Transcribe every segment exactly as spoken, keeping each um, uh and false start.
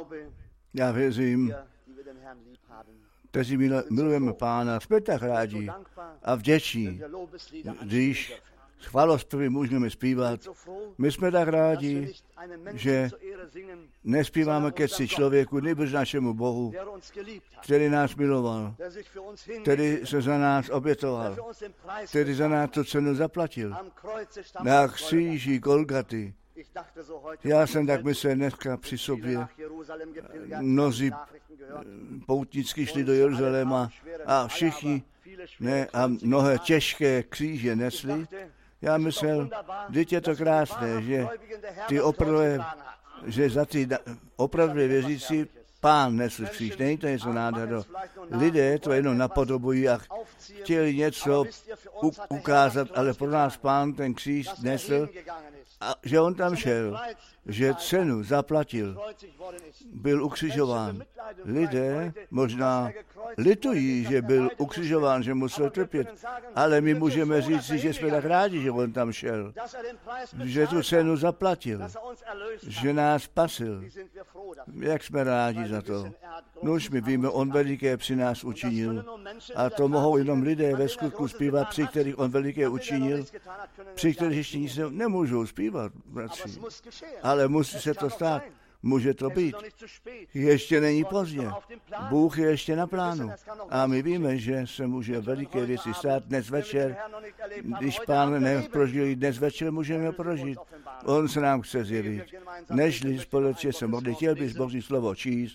Já věřím, kteří milujeme Pána, jsme tak rádi a vděční, když chválospěvy můžeme zpívat. My jsme tak rádi, že nespíváme ke cti člověku, nýbrž našemu Bohu, který nás miloval, který se za nás obětoval, který za nás tu cenu zaplatil. Na kříži Golgaty. Já jsem tak myslel dneska při sobě. Mnozí poutnicky šli do Jeruzaléma a všichni ne, a mnohé těžké kříže nesli. Já myslel, vždyť je to krásné, že ty opravdu, že za ty opravdu věřící Pán nesl kříž. Není to něco nádherného. Lidé to jenom napodobují a chtěli něco u- ukázat, ale pro nás Pán ten kříž nesl a že on tam šel, že cenu zaplatil, byl ukřižován. Lidé možná litují, že byl ukřižován, že musel trpět, ale my můžeme říct si, že jsme tak rádi, že on tam šel, že tu cenu zaplatil, že nás spasil. Jak jsme rádi za to. No už my víme, on veliké při nás učinil a to mohou jenom lidé ve skutku zpívat, při kterých on veliké učinil, při kterých ještě nic nemůžou zpívat, bratři. Ale musí se to stát. Může to být. Ještě není pozdě. Bůh je ještě na plánu. A my víme, že se může veliké věci stát dnes večer. Když Pán neprožil dnes večer, můžeme prožít. On se nám chce zjevit. Nežli společně se modlit, chtěl bys Boží slovo číst.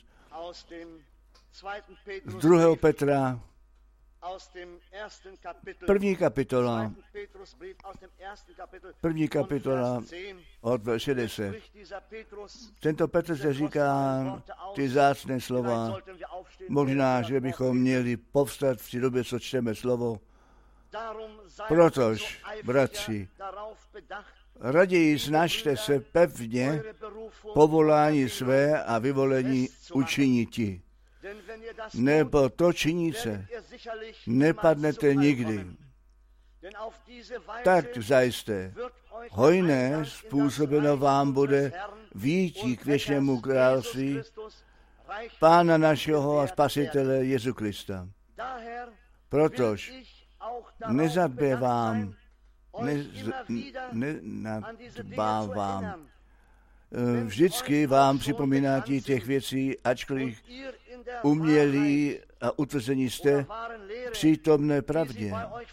Z druhého Petra, první kapitola, první kapitola od verše deset. Tento Petr se říká ty vzácné slova. Možná, že bychom měli povstat v té době, co čteme slovo. Protož, bratři, raději snažte se pevně povolání své a vyvolení učiniti. Nebo to činíte, nepadnete nikdy. Tak zajisté, hojné způsobeno vám bude výjití k věčnému království Pána našeho a Spasitele Jezu Krista. Protož nezadběvám, nenadbávám. Vždycky vám připomínátí těch věcí, ačkoliv umělí a utvrzení jste přítomné pravdě.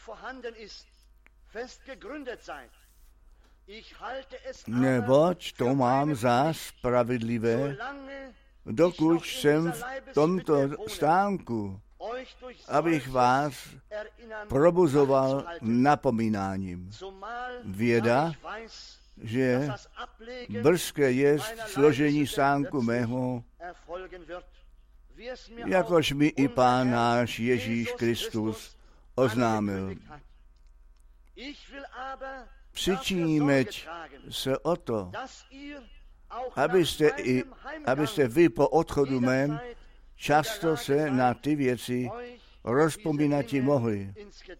Neboť to mám za spravedlivé, dokud jsem v tomto stánku, abych vás probuzoval napomínáním. Věda, že brzké je složení stánku mého, jakož mi i Pán náš Ježíš Kristus oznámil. Přičinímeť se o to, abyste, i, abyste vy po odchodu mém často se na ty věci rozpomínati mohli.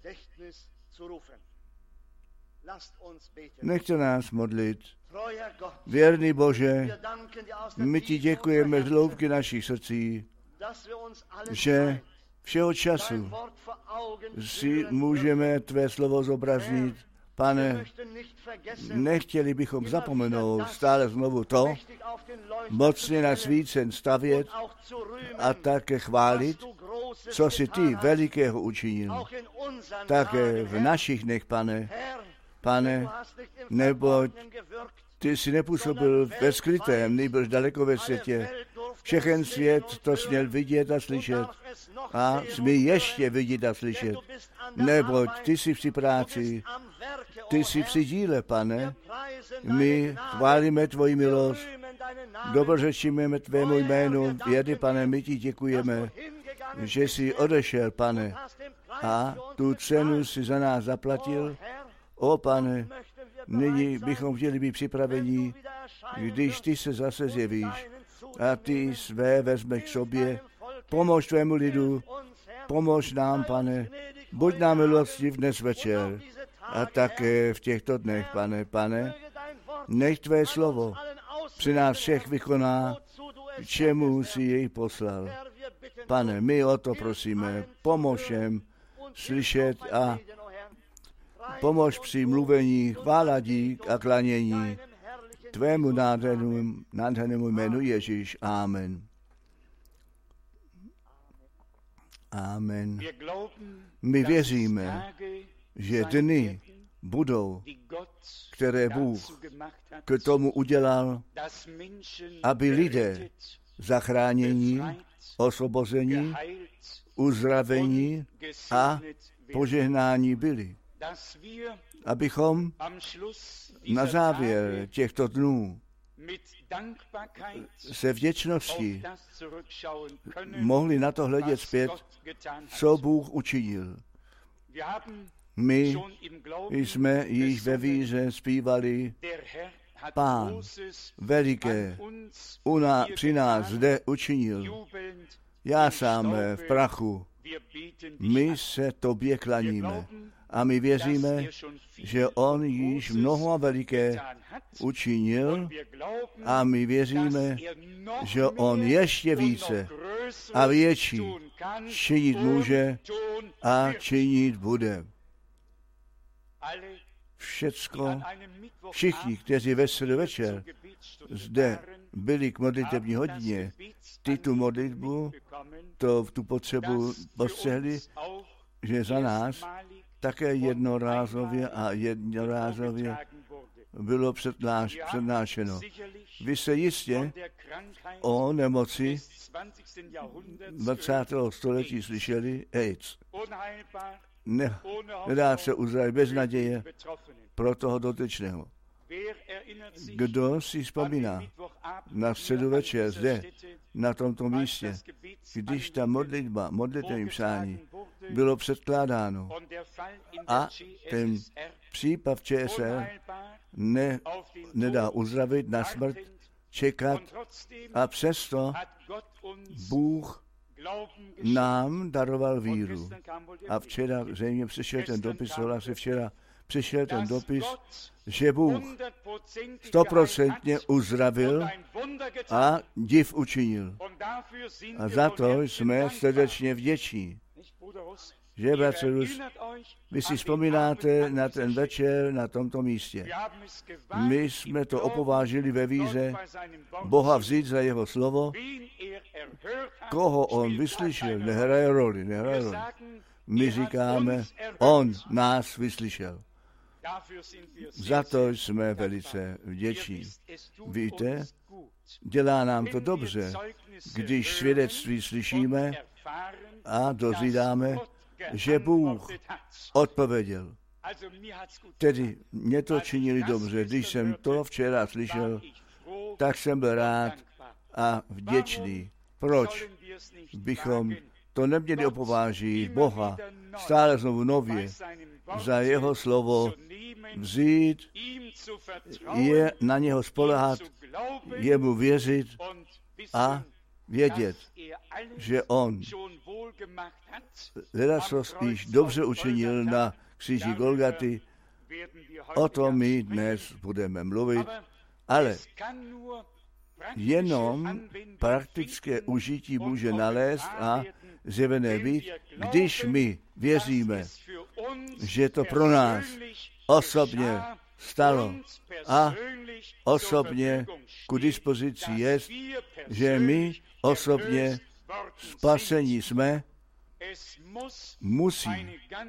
Nechte nás modlit. Věrný Bože, my ti děkujeme z hloubky našich srdcí, že všeho času si můžeme tvé slovo zobraznit. Pane, nechtěli bychom zapomenout stále znovu to, mocně na svícen stavět a také chválit, co si ty velikého učinil. Také v našich dnech, Pane, Pane, neboť ty jsi nepůsobil ve skrytém, nýbrž daleko ve světě. Všechen svět to směl vidět a slyšet a smí ještě vidět a slyšet. Neboť ty jsi při práci, ty jsi při díle, Pane. My chválíme tvoji milost, dobrořečíme tvému jménu. Vědy, Pane, my ti děkujeme, že jsi odešel, Pane, a tu cenu si za nás zaplatil. O, Pane, nyní bychom chtěli být připraveni, když ty se zase zjevíš a ty své vezme k sobě. Pomož tvému lidu, pomož nám, Pane, buď nám milostiv dnes večer a také v těchto dnech, Pane, Pane, nech tvé slovo při nás všech vykoná, čemu si jej poslal. Pane, my o to prosíme, pomož jim slyšet a pomož při mluvení, chvála dík a klanění tvému nádhernému, nádhernému jménu Ježíš. Amen. Amen. My věříme, že dny budou, které Bůh k tomu udělal, aby lidé zachránění, osvobození, uzdravení a požehnání byli. Abychom na závěr těchto dnů se vděčností mohli na to hledět zpět, co Bůh učinil. My jsme již ve víře zpívali, Pán veliké u nás, při nás zde učinil. Já sám v prachu. My se tobě klaníme a my věříme, že on již mnoho a veliké učinil a my věříme, že on ještě více a větší činit může a činit bude. Všecko, všichni, kteří ve středu večer zde byli k modlitební hodině, ty tu modlitbu, to, tu potřebu postřehli, že za nás také jednorázově a jednorázově bylo přednáš, přednášeno. Vy se jistě o nemoci dvacátého století slyšeli AIDS. Ne, nedá se uzdravit bez naděje pro toho dotyčného. Kdo si vzpomíná na středu večer zde, na tomto místě, když ta modlitba, modlitevní přání bylo předkládáno a ten případ v Č S R ne, nedá uzdravit na smrt, čekat a přesto Bůh nám daroval víru. A včera zřejmě přišel ten dopis, se včera přišel ten dopis, že Bůh stoprocentně uzdravil a div učinil. A za to jsme srdečně vděční. Že, bratře Rus, vy si vzpomínáte na ten večer na tomto místě. My jsme to opovážili ve víře Boha vzít za jeho slovo. Koho on vyslyšel, nehraje roli, nehraje roli. My říkáme, on nás vyslyšel. Za to jsme velice vděční. Víte, dělá nám to dobře, když svědectví slyšíme a dozvídáme, že Bůh odpověděl. Tedy mě to činili dobře. Když jsem to včera slyšel, tak jsem byl rád a vděčný. Proč bychom to neměli opovážit Boha stále znovu nově za jeho slovo vzít, je na něho spoléhat, jemu věřit a vědět, že on ledacos již dobře učinil na kříži Golgaty. O tom my dnes budeme mluvit, ale jenom praktické užití může nalézt a zjevené být, když my věříme, že to pro nás osobně stalo a osobně ku dispozici je, že my osobně spasení jsme, musí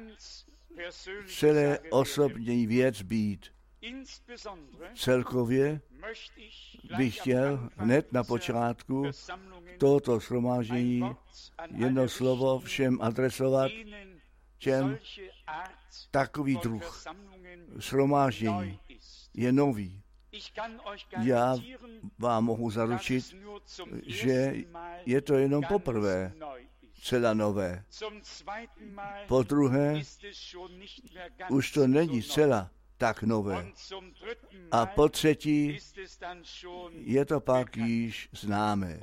celé osobní věc být. Celkově bych chtěl hned na počátku tohoto shromáždění jedno slovo všem adresovat, čem takový druh shromáždění je nový. Já vám mohu zaručit, že je to jenom poprvé celá nové. Po druhé, už to není celá tak nové. A po třetí, je to pak již známé.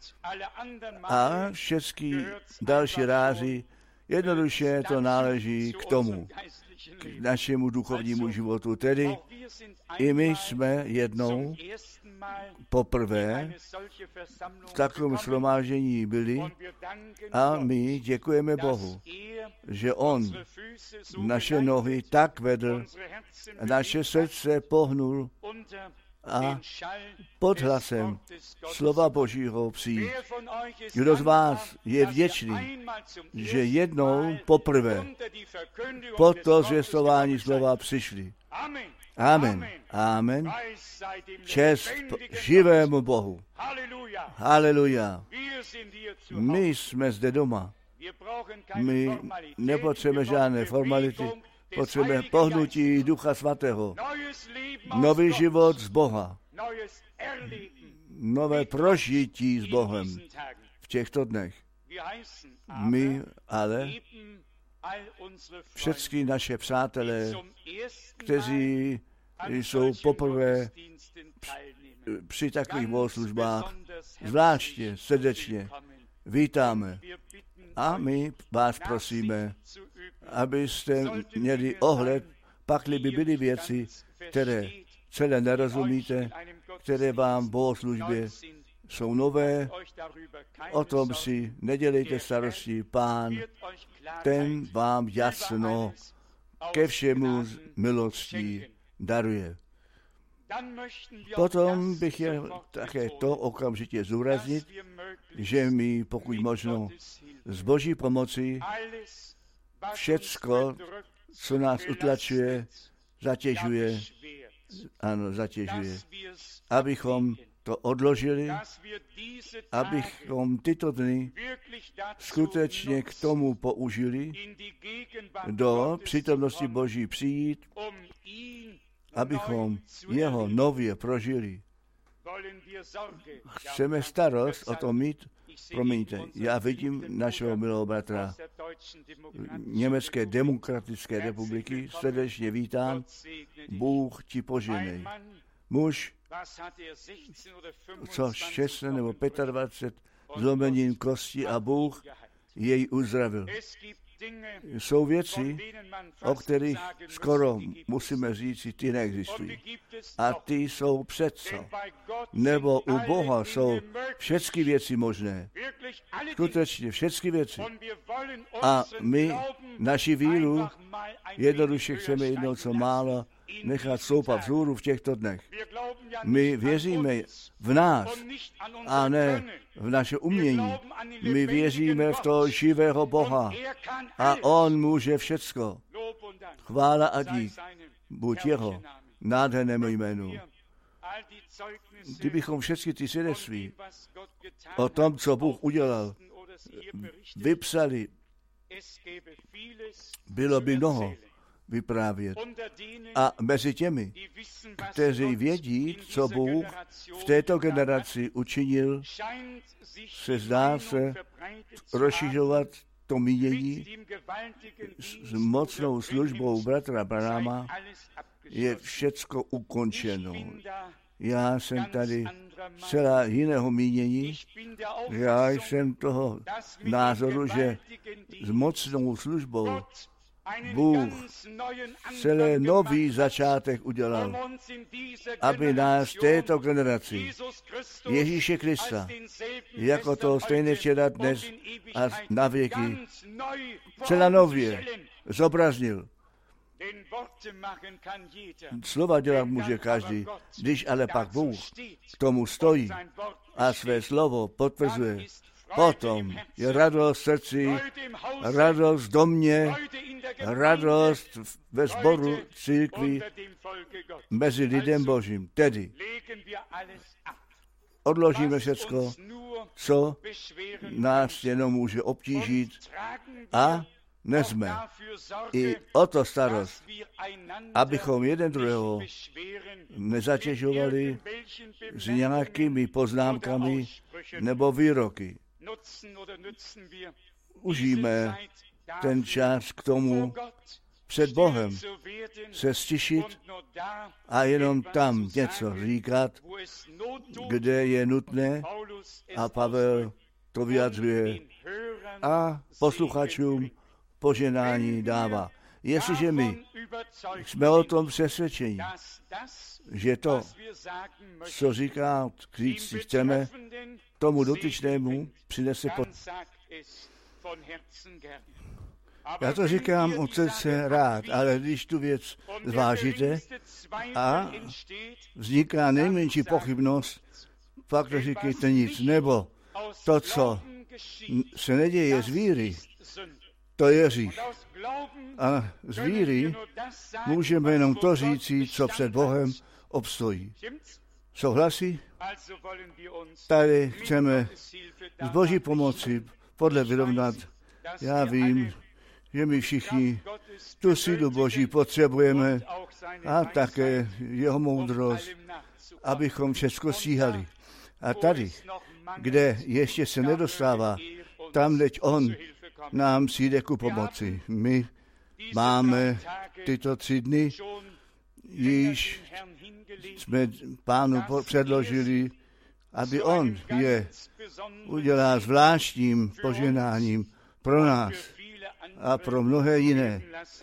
A všechny další rázy, jednoduše to náleží k tomu k našemu duchovnímu životu. Tedy i my jsme jednou poprvé v takovém shromáždění byli a my děkujeme Bohu, že On naše nohy tak vedl, naše srdce pohnul a pod hlasem slova Božího přijít. Kdo z vás je vděčný, že jednou poprvé pod to zvěstování slova přišli? Amen. Amen. Čest živému Bohu. Haleluja. My jsme zde doma. My nepotřebujeme žádné formality. Potřebujeme pohnutí Ducha Svatého. Nový život z Boha. Nové prožití s Bohem v těchto dnech. My ale všechny naše přátelé, kteří jsou poprvé při takových bohoslužbách, zvláště srdečně vítáme. A my vás prosíme, abyste měli ohled, pakli by byly věci, které celé nerozumíte, které vám v bohoslužbě jsou nové, o tom si nedělejte starosti. Pán, ten vám jasno ke všemu z milostí daruje. Potom bych chtěl také to okamžitě zúraznit, že my, pokud možno, s Boží pomocí všecko, co nás utlačuje, zatěžuje, ano, zatěžuje, abychom to odložili, abychom tyto dny skutečně k tomu použili, do přítomnosti Boží přijít, abychom jeho nově prožili. Chceme starost o to mít. Promiňte, já vidím našeho milého bratra Německé demokratické republiky, srdečně vítám, Bůh ti poženej. Muž, co šestnáct nebo dvacet pět zlomenin kosti a Bůh jej uzdravil. Jsou věci, o kterých skoro musíme říct, ty neexistují. A ty jsou přece. Nebo u Boha jsou všechny věci možné. Skutečně všechny věci. A my naši víru jednoduše chceme jednou co málo nechat stoupat vzhůru v těchto dnech. My věříme v nás a ne v naše umění. My věříme v toho živého Boha a On může všecko. Chvála a dík buď jeho nádhernému jménu. Kdybychom všechny ty svědectví o tom, co Bůh udělal, vypsali, bylo by mnoho vyprávět. A mezi těmi, kteří vědí, co Bůh v této generaci učinil, se zdá se rozšiřovat to mínění s mocnou službou bratra Branhama, je všecko ukončeno. Já jsem tady celá jiného mínění. Já jsem toho názoru, že s mocnou službou Bůh celé nový začátek udělal, aby nás této generaci Ježíše Krista, jako to stejné včera, dnes a na věky, celá nově zobraznil. Slova dělat může každý, když ale pak Bůh k tomu stojí a své slovo potvrzuje, potom je radost v srdci, radost v domě, radost ve sboru církvi mezi lidem Božím. Tedy odložíme všecko, co nás jenom může obtížit a nesme i o to starost, abychom jeden druhého nezatěžovali s nějakými poznámkami nebo výroky. Užijeme ten čas k tomu před Bohem se stišit a jenom tam něco říkat, kde je nutné, a Pavel to vyjadřuje a posluchačům poženání dává. Jestliže my jsme o tom přesvědčení, že to, co říká, říct si chceme, tomu dotyčnému přinese pot. Já to říkám od srdce rád, ale když tu věc zvážíte a vzniká nejmenší pochybnost, pak to říkejte nic. Nebo to, co se neděje z víry, to je hřích. A z víry můžeme jenom to říci, co před Bohem obstojí. Souhlasí? Tady chceme s Boží pomoci podle vyrovnat. Já vím, že my všichni tu sílu Boží potřebujeme a také jeho moudrost, abychom všechno stíhali. A tady, kde ještě se nedostává, tam teď on nám přijde ku pomoci. My máme tyto tři dny, již jsme Pánu předložili, aby on je udělal zvláštním poženáním pro nás a pro mnohé jiné.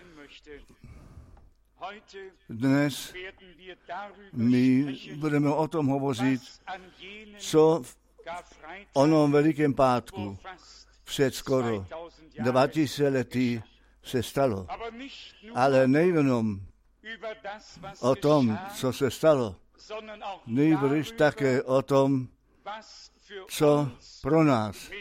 Dnes my budeme o tom hovořit, co v onom Velikém pátku před skoro dva tisíce lety se stalo. Ale nejenom o tom, co se stalo, nejbrž také o tom, co pro nás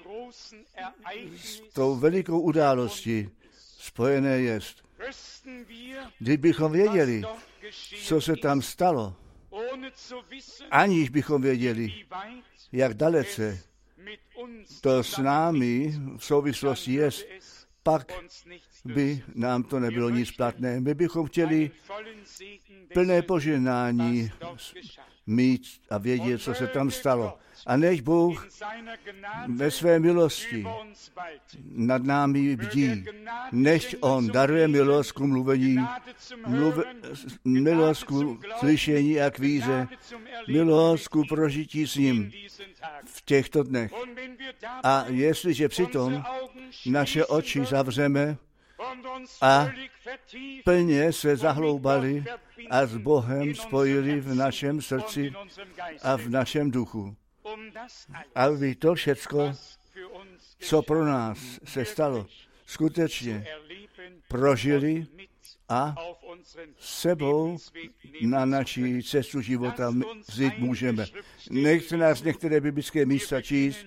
s tou velikou událostí spojené jest. Kdybychom věděli, co se tam stalo, aniž bychom věděli, jak dalece to s námi v souvislosti jest, pak by nám to nebylo nic platné. My bychom chtěli plné požehnání mít a vědět, co se tam stalo. A než Bůh ve své milosti nad námi bdí, než on daruje milost ku mluvení, mluv, milost ku slyšení a k víře, milost ku prožití s ním v těchto dnech. A jestliže přitom naše oči zavřeme a plně se zahloubali a s Bohem spojili v našem srdci a v našem duchu, aby to všecko, co pro nás se stalo, skutečně prožili a sebou na naší cestu života vzít můžeme. Nechce nás některé biblické místa číst.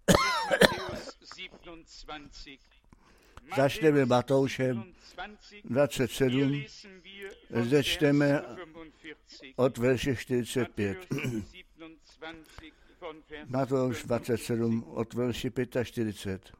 Začneme Matoušem dvacet sedm, zde čteme od verše čtyřicet pět. Matouš dvacet sedm od verše čtyřicet pět.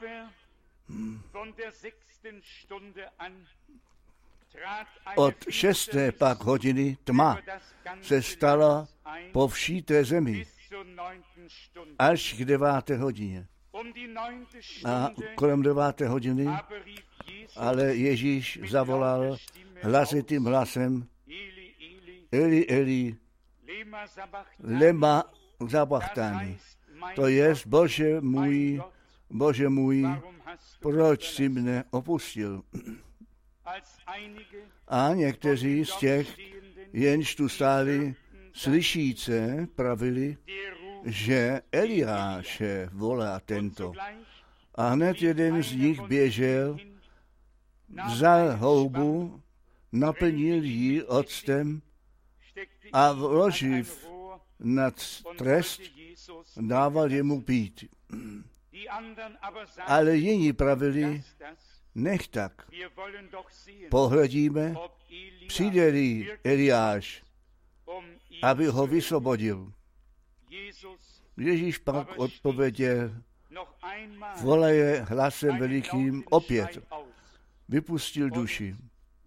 Od šesté pak hodiny tma se stala po vší té zemi až k deváté hodině. A kolem deváté hodiny ale Ježíš zavolal hlasitým hlasem: Eli, Eli, lema sabachthani. To jest, Bože můj, Bože můj, proč jsi mne opustil? A někteří z těch, jenž tu stáli, slyšíce, pravili, že Eliáše volá tento. A hned jeden z nich běžel, vzal houbu, naplnil ji octem a vloživ nad trest dával jemu pít. Ale jiní pravili, nech tak, pohledíme, přijde-li Eliáš, aby ho vysvobodil. Ježíš pak odpověděl, volaje hlasem velikým opět, vypustil duši.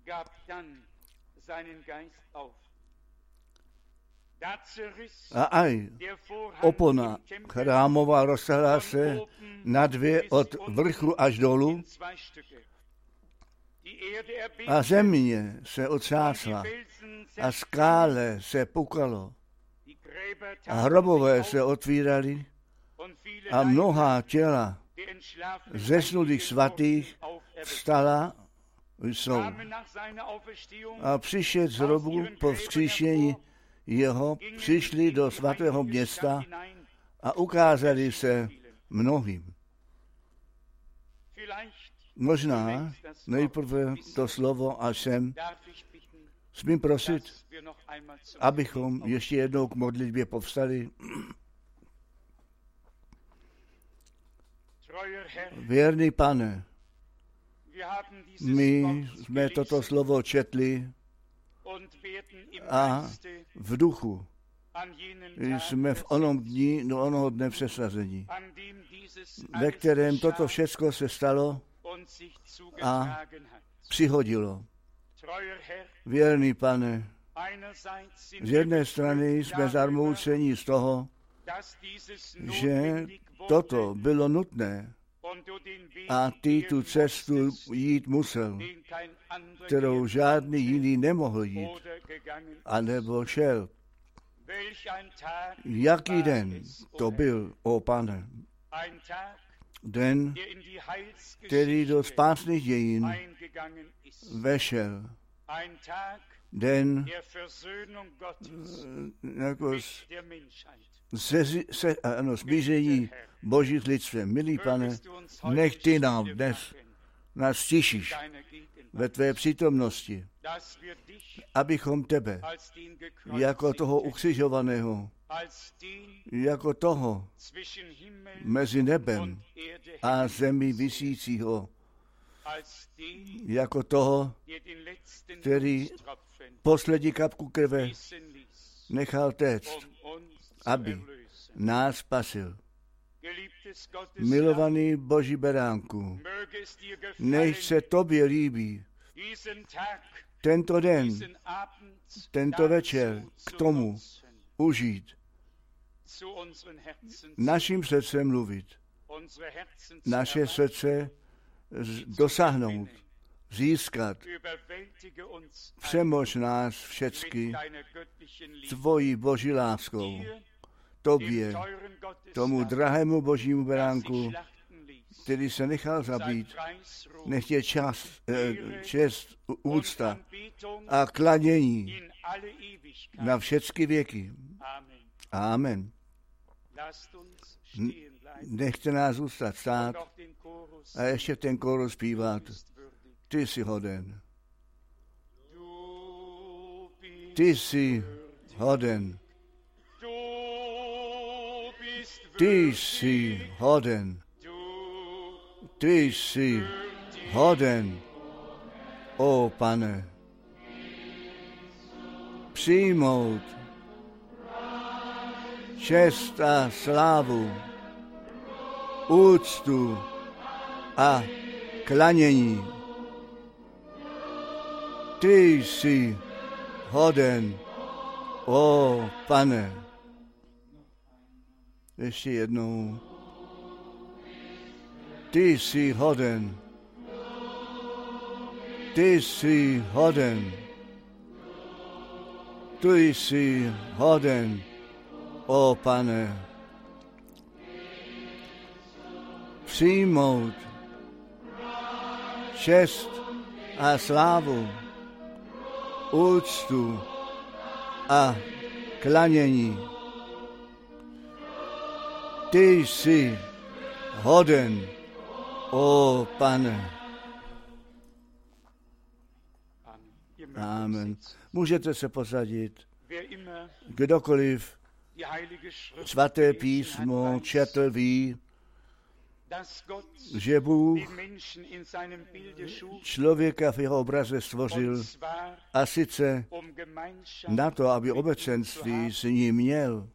A aj, opona chrámová rozsáhla se na dvě od vrchu až dolů a země se otřásla a skále se pukalo a hrobové se otvíraly a mnohá těla zesnulých svatých vstala jsou. A přišel z hrobu po vzkříšení jeho, přišli do svatého města a ukázali se mnohým. Možná nejprve to slovo až sem. Smím prosit, abychom ještě jednou k modlitbě povstali. Věrný Pane, my jsme toto slovo četli a v duchu jsme v onom dní, do onoho dne přesazení, ve kterém toto všecko se stalo a přihodilo. Věrný Pane, z jedné strany jsme zarmouceni z toho, že toto bylo nutné a ty tu cestu jít musel, kterou žádný jiný nemohl jít, anebo šel. Jaký den to byl, ó Pane? Den, který do spásných dějin vešel. Den jako se, se, ano, smíření Boží s lidstvem. Milý Pane, nech ty nám dnes nás stišíš ve tvé přítomnosti, abychom tebe jako toho ukřižovaného, jako toho mezi nebem a zemí visícího, jako toho, který poslední kapku krve nechal téct, aby nás spasil. Milovaný Boží beránku, nech se tobě líbí tento den, tento večer k tomu užít, naším srdcem mluvit, naše srdce dosáhnout, získat. Přemož nás všecky tvojí Boží láskou, tobě, tomu drahému Božímu beránku, který se nechal zabít, nech je čas, čest, úcta a klanění na všechny věky. Amen. Nechte nás zůstat stát a ještě ten kórus zpívat. Ty jsi hoden. Ty jsi hoden. Ty jsi hoden. Ty jsi hoden, ó Pane, přijmout čest a slávu, úctu a klanění. Ty jsi hoden, ó Pane. Ještě jednou. Ty jsi hoden. Ty jsi hoden. Ty jsi hoden, ó Pane. Přijmout čest a slávu, úctu a klanění. Ty jsi hoden, ó Pane. Amen. Můžete se posadit. Kdokoliv svaté písmo četl, ví, že Bůh člověka v jeho obraze stvořil, a sice na to, aby obecenství s ním měl,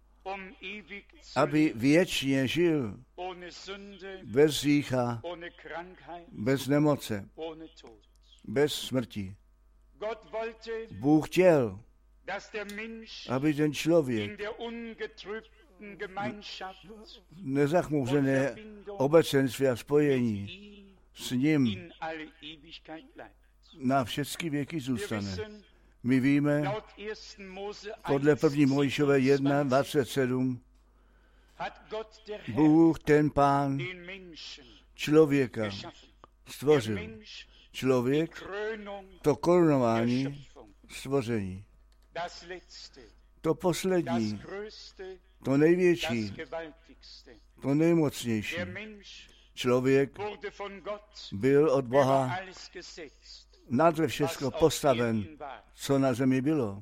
aby věčně žil, bez hřícha, bez nemoce, bez smrti. Bůh chtěl, aby ten člověk nezachmouřené obecenství a spojení s ním na všechny věky zůstane. My víme, podle první Mojžíšové jedna dvacet sedm, Bůh, ten Pán, člověka stvořil. člověk, to korunování stvoření. To poslední, to největší, to nejmocnější. Člověk byl od Boha nadle všechno postaven, co na zemi bylo.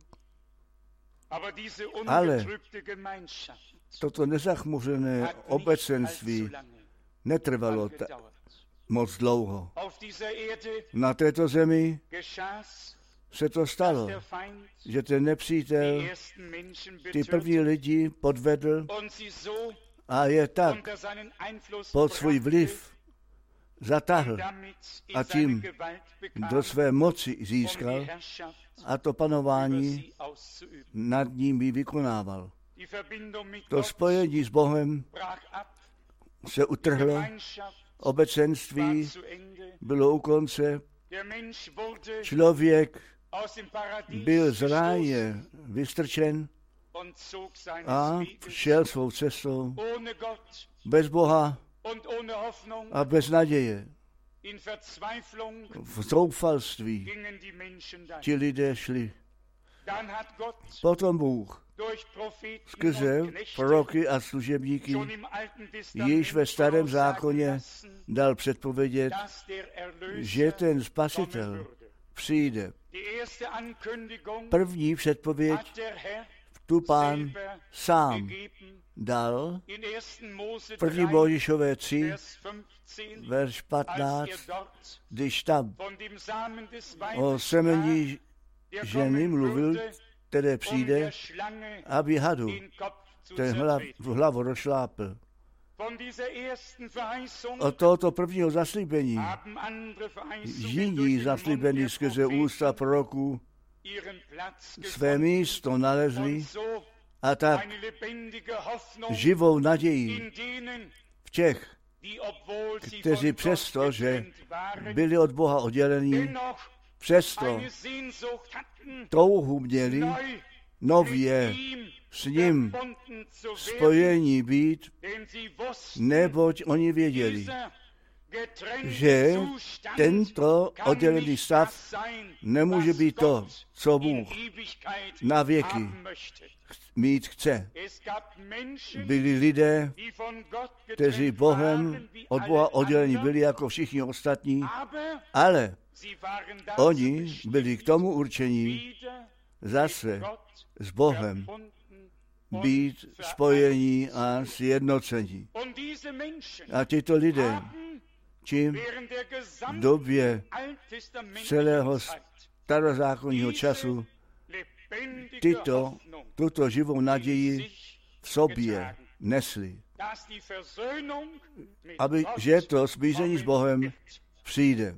Ale toto nezachmuřené obecenství netrvalo t- moc dlouho. Na této zemi se to stalo, že ten nepřítel ty první lidi podvedl a je tak pod svůj vliv zatáhl a tím do své moci získal a to panování nad ním vykonával. To spojení s Bohem se utrhlo, obecenství bylo u konce, člověk byl z ráje vystrčen a šel svou cestou bez Boha a bez naděje. V zoufalství ti lidé šli. Potom Bůh skrze proroky a služebníky již ve Starém zákoně dal předpovědět, že ten Spasitel přijde. První předpověď tu Pán sám dal v první Mojžíšové tři, verš patnáct, když tam o semení ženy mluvil, které přijde, aby hadu ten hlav, hlavu rozšlápl. Od tohoto prvního zaslíbení jiní zaslíbení skrze ústa proroků své místo nalezli a tak živou naději v těch, kteří přesto, že byli od Boha oddělení, přesto touhu měli nově s ním spojení být, neboť oni věděli, že tento oddělený stav nemůže být to, co Bůh na věky mít chce. Byli lidé, kteří Bohem od Boha oddělení byli jako všichni ostatní, ale oni byli k tomu určení zase s Bohem být spojení a sjednocení. A tyto lidé, čím v době celého starozákonního času tyto, tuto živou naději v sobě nesli, aby, že to smíření s Bohem přijde.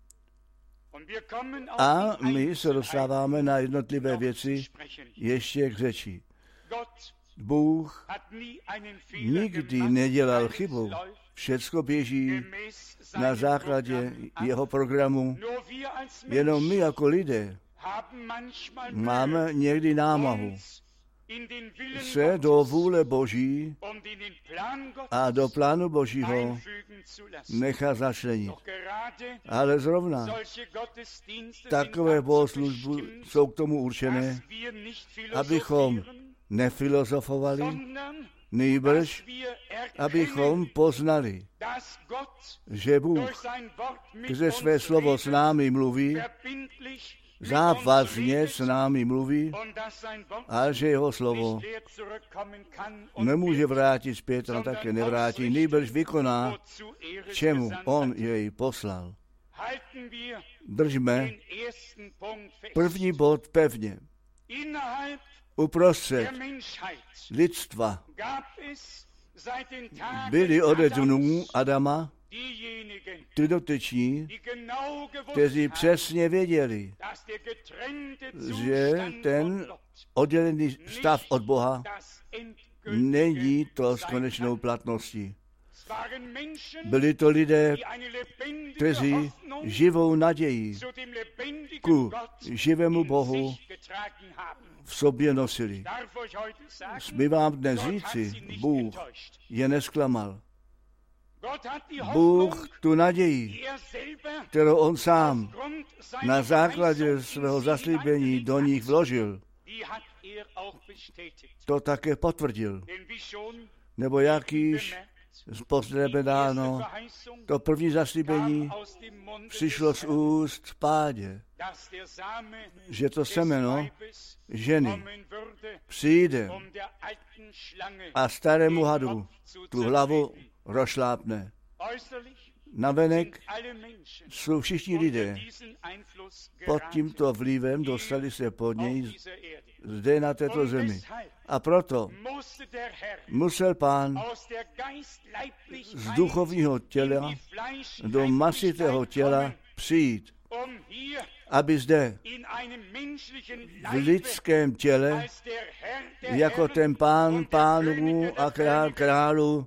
A my se dostáváme na jednotlivé věci ještě k řeči. Bůh nikdy nedělal chybu. Všecko běží na základě jeho programu. Jenom my jako lidé máme někdy námahu se do vůle Boží a do plánu Božího nechá začlenit. Ale zrovna takové bohoslužby jsou k tomu určené, abychom nefilozofovali, nýbrž abychom poznali, že Bůh skrze své slovo s námi mluví, závazně s námi mluví a že jeho slovo nemůže vrátit zpět a také nevrátí, nýbrž vykoná, k čemu on jej poslal. Držme první bod pevně. Uprostřed lidstva byli ode dnů Adama ty dotyční, kteří přesně věděli, že ten oddělený stav od Boha není to s konečnou platností. Byli to lidé, kteří živou naději ku živému Bohu v sobě nosili. Smí vám dnes říci, Bůh je nesklamal. Bůh tu naději, kterou on sám na základě svého zaslíbení do nich vložil, to také potvrdil. Nebo jak již poznamenáno, to první zaslíbení přišlo z úst Pádě, že to semeno ženy přijde a starému hadu tu hlavu rozšlápne. Navenek jsou všichni lidé pod tímto vlivem, dostali se pod něj zde na této zemi. A proto musel Pán z duchovního těla do masitého těla přijít, aby zde v lidském těle jako ten Pán pánů a král králu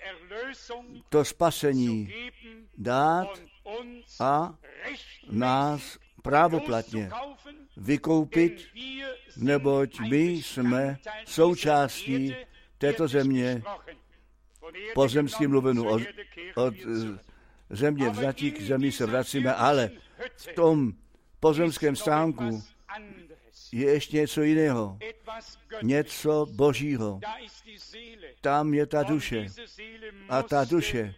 to spasení dát a nás právoplatně vykoupit, neboť my jsme součástí této země, pozemský mluvenu od, od země vzatí k zemi se vracíme, ale v tom pozemském stánku je ještě něco jiného, něco božího. Tam je ta duše a ta duše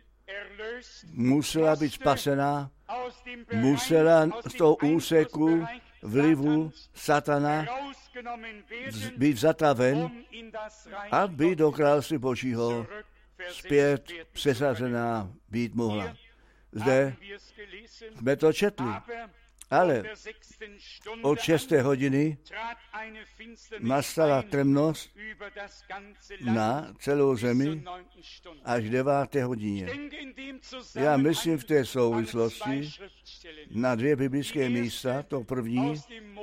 musela být spasená, musela z toho úseku vlivu satana být vzata ven, aby do království božího zpět přesazená být mohla. Zde jsme to četli, ale od šesté hodiny nastala temnost na celou zemi až deváté hodině. Já myslím v té souvislosti na dvě biblické místa. To první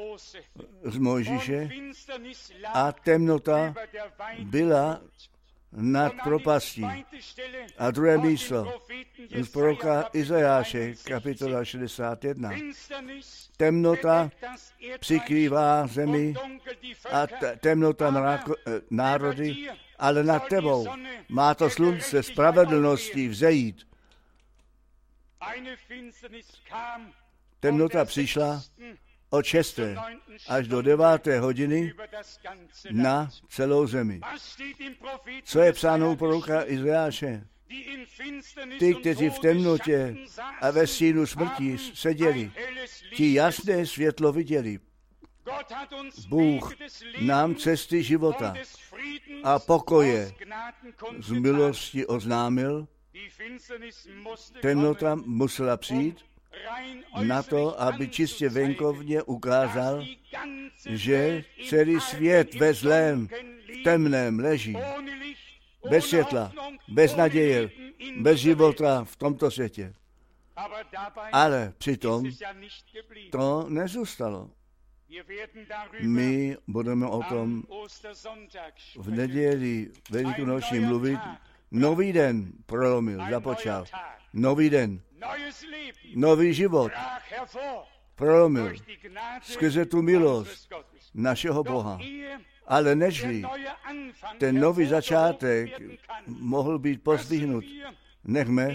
z Mojžíše a temnota byla nad propastí. A druhé místo z proroka Izajáše, kapitola šedesát jedna. Temnota přikrývá zemi a t- temnota mráko, národy, ale nad tebou má to slunce spravedlnosti vzejít. Temnota přišla od šesté až do deváté hodiny na celou zemi. Co je psáno u proroka Izajáše? Ty, kteří v temnotě a ve stínu smrti seděli, ti jasné světlo viděli. Bůh nám cesty života a pokoje z milosti oznámil. Temnota musela přijít na to, aby čistě venkovně ukázal, že celý svět ve zlém, v temném leží. Bez světla, bez naděje, bez života v tomto světě. Ale přitom to nezůstalo. My budeme o tom v neděli velikonoční mluvit. Nový den prolomil, započal. Nový den, nový život prolomil skrze tu milost našeho Boha. Ale nežli ten nový začátek mohl být pozdvihnut, nechme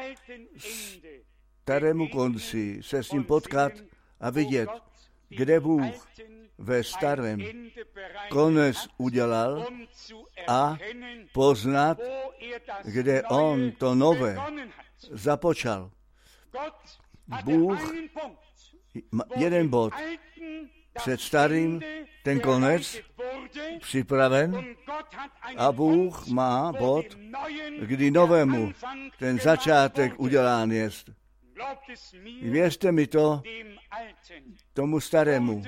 starému konci se s ním potkat a vidět, kde Bůh ve starém konec udělal a poznat, kde on to nové započal. Bůh jeden bod před starým, ten konec připraven a Bůh má bod, kdy novému ten začátek udělán jest. Věřte mi to, tomu starému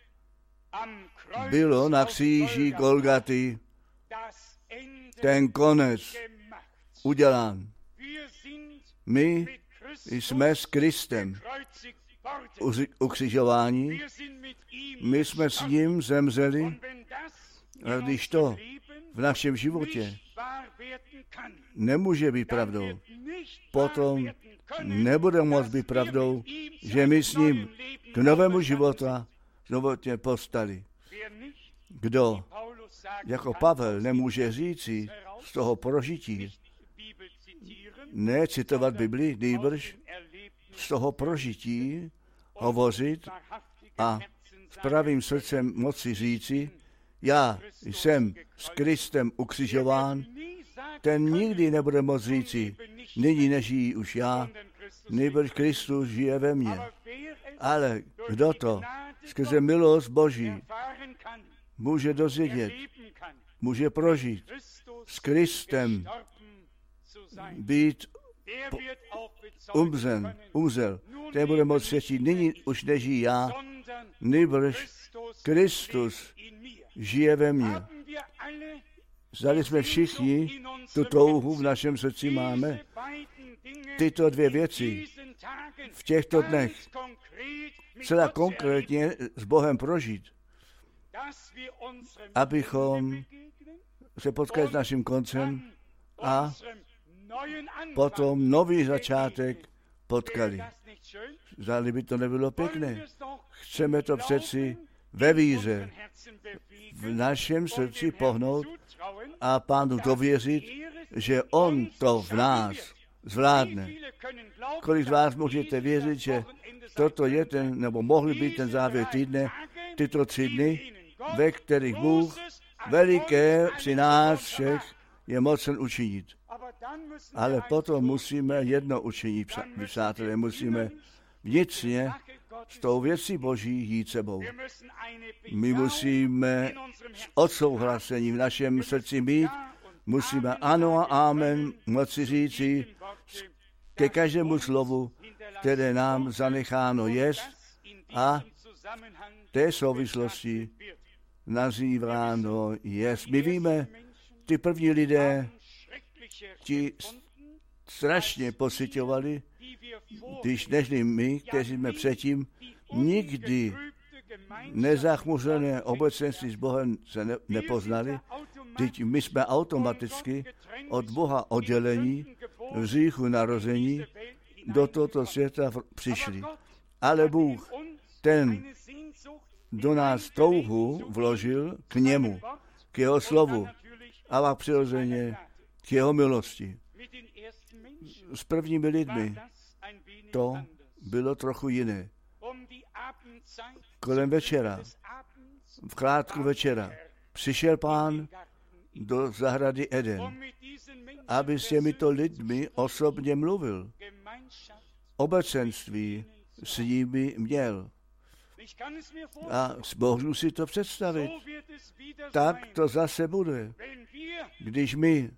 bylo na kříži Golgaty ten konec udělán. My jsme s Kristem ukřižování, my jsme s ním zemřeli, a když to v našem životě nemůže být pravdou, potom nebude moct být pravdou, že my s ním k novému života životě povstali. Kdo, jako Pavel, nemůže říci z toho prožití, ne citovat Bibli, nýbrž z toho prožití hovořit a s pravým srdcem moci říci, já jsem s Kristem ukřižován, ten nikdy nebude moct říci, nyní nežijí už já, nýbrž Kristus žije ve mně. Ale kdo to skrze milost Boží může dozvědět, může prožít s Kristem, být umřen, umřel, ten bude moct svědčit, nyní už nežijí já, nýbrž Kristus žije ve mně. Zdali jsme všichni tu touhu v našem srdci máme. Tyto dvě věci v těchto dnech celá konkrétně s Bohem prožít, abychom se potkali s naším koncem a potom nový začátek potkali. Zdali by to nebylo pěkné. Chceme to přeci ve víře v našem srdci pohnout a Pánu dověřit, že On to v nás zvládne. Kolik z vás můžete věřit, že toto je ten, nebo mohli být ten závěr týdne, tyto tři dny, ve kterých Bůh veliké při nás všech je mocen učinit. Ale potom musíme jedno učinit, přátelé, musíme vnitřně s tou věcí Boží jít sebou. My musíme s odsouhlasením v našem srdci mít, musíme ano a amen moci říci ke každému slovu, které nám zanecháno jest a té souvislosti nazýváno jest. My víme, ty první lidé, ti strašně pociťovali, když nežli my, kteří jsme předtím nikdy nezachmuřené obecenství s Bohem se ne, nepoznali, teď my jsme automaticky od Boha oddělení, v hříchu narození, do tohoto světa přišli. Ale Bůh, ten do nás touhu vložil k němu, k jeho slovu a pak přirozeně k jeho milosti. S prvními lidmi to bylo trochu jiné. Kolem večera, v krátku večera, přišel Pán do zahrady Eden, aby s těmito lidmi osobně mluvil. Obecenství s nimi měl. A můžu si to představit. Tak to zase bude, když my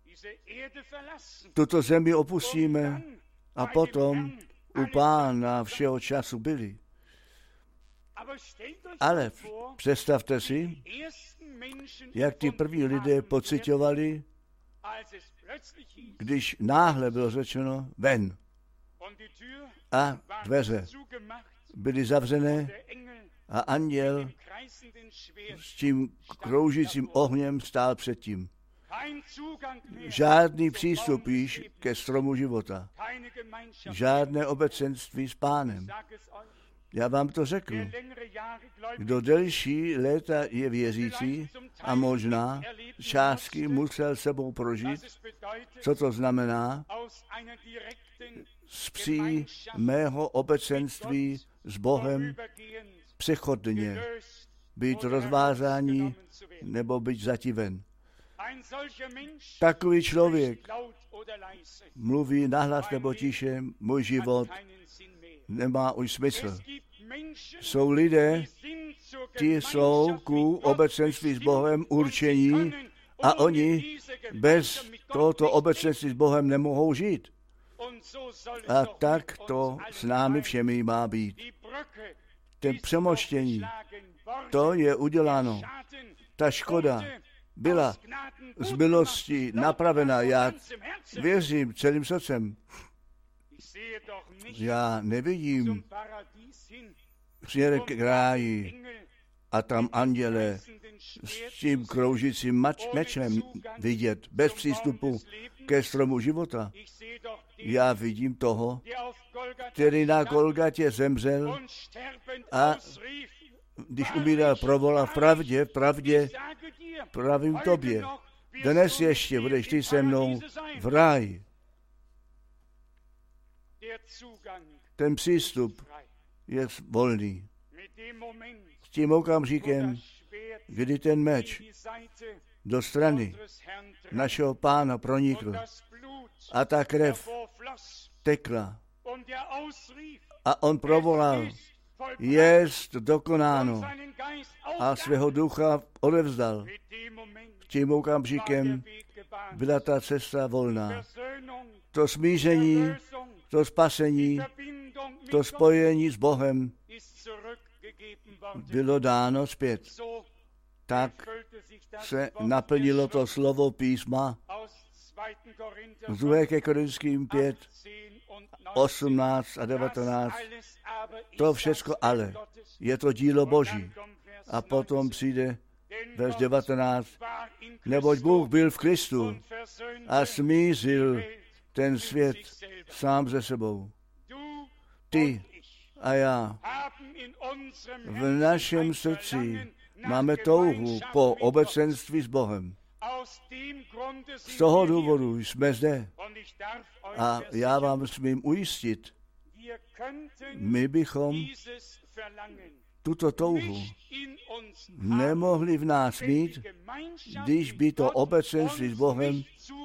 tuto zemi opustíme a potom u Pána všeho času byli. Ale představte si, jak ty první lidé pociťovali, když náhle bylo řečeno ven a dveře byly zavřené a anděl s tím kroužícím ohněm stál předtím. Žádný přístup již ke stromu života. Žádné obecenství s Pánem. Já vám to řeknu. Kdo delší léta je věřící a možná částky musel sebou prožít, co to znamená z přímého obecenství s Bohem přechodně být rozvázání nebo být zativen. Takový člověk mluví nahlas nebo tiše, můj život nemá už smysl. Jsou lidé, ti jsou ku obecenství s Bohem určení a oni bez tohoto obecenství s Bohem nemohou žít. A tak to s námi všemi má být. Ten přemoštění, to je uděláno. Ta škoda byla z milosti napravena. Já věřím celým srdcem. Já nevidím směrem k ráji a tam anděle s tím kroužícím mač, mečem vidět, bez přístupu ke stromu života. Já vidím toho, který na Golgatě zemřel a když umíral, provolal v pravdě, v pravdě, pravím tobě. Dnes ještě budeš ty se mnou v ráji. ten přístup je volný. S tím okamžikem, kdy ten meč do strany našeho Pána pronikl a ta krev tekla a on provolal, jest dokonáno a svého ducha odevzdal. Tím okamžikem byla ta cesta volná. To smíření, to spasení, to spojení s Bohem bylo dáno zpět. Tak se naplnilo to slovo písma z druhé Korinským pět, osmnáct a devatenáct. To všecko ale je to dílo Boží. A potom přijde verš devatenáct. Neboť Bůh byl v Kristu a smířil ten svět sám ze sebou. Ty a já v našem srdci máme touhu po obecenství s Bohem. Z toho důvodu jsme zde. A já vám smím ujistit, my bychom tuto touhu nemohli v nás mít, když by to obecenství s Bohem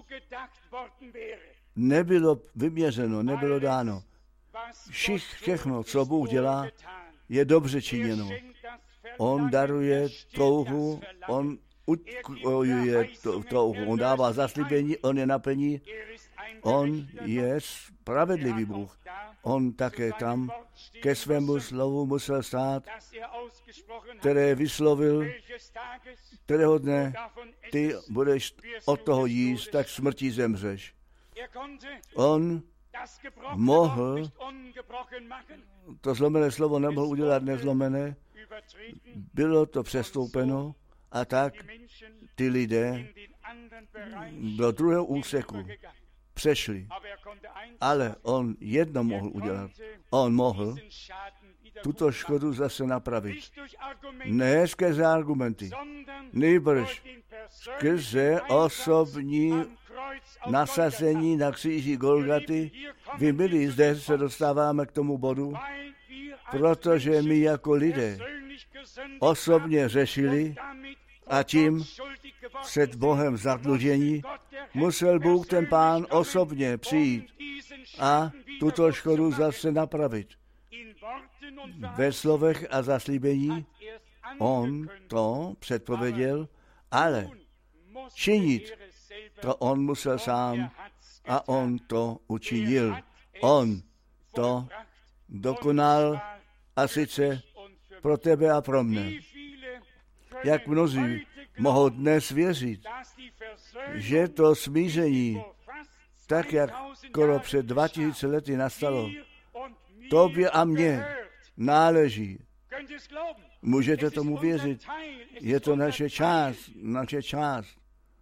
nebylo vyměřeno, nebylo dáno. Všich, všechno, co Bůh dělá, je dobře činěno. On daruje touhu, on utkojuje touhu, on dává zaslíbení, on je naplní. On je spravedlivý Bůh. On také tam ke svému slovu musel stát, které vyslovil, kterého dne ty budeš od toho jíst, tak smrtí zemřeš. On mohl, to zlomené slovo nemohl udělat nezlomené, bylo to přestoupeno a tak ty lidé do druhého úseku přešli. Ale on jedno mohl udělat. On mohl tuto škodu zase napravit. Ne skrze argumenty, nýbrž skrze osobní nasazení na kříži Golgaty. Vy, milí, zde se dostáváme k tomu bodu, protože my jako lidé osobně řešili a tím před Bohem zadlužení musel Bůh ten Pán osobně přijít a tuto škodu zase napravit. Ve slovech a zaslíbení on to předpověděl, ale činit to on musel sám a on to učinil. On to dokonal a sice pro tebe a pro mne. Jak mnozí mohou dnes věřit, že to smíření, tak jak skoro před dva tisíce lety nastalo, tobě a mně náleží. Můžete tomu věřit? Je to naše část, naše část.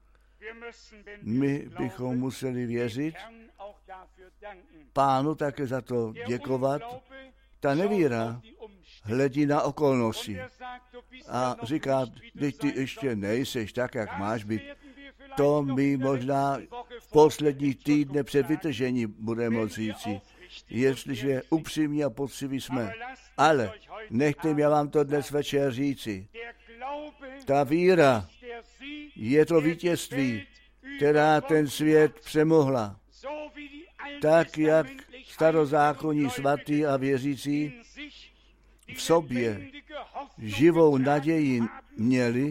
My bychom museli věřit, Pánu také za to děkovat. Ta nevíra hledí na okolnosti a říká, teď ty ještě nejseš tak, jak máš být. To my možná v posledních týdnech před vytržením budeme moci říci, jestliže upřímní a poctiví jsme. Ale nechte mi vám to dnes večer říci. Ta víra je to vítězství, která ten svět přemohla. Tak, jak starozákonní svatý a věřící v sobě živou naději měli,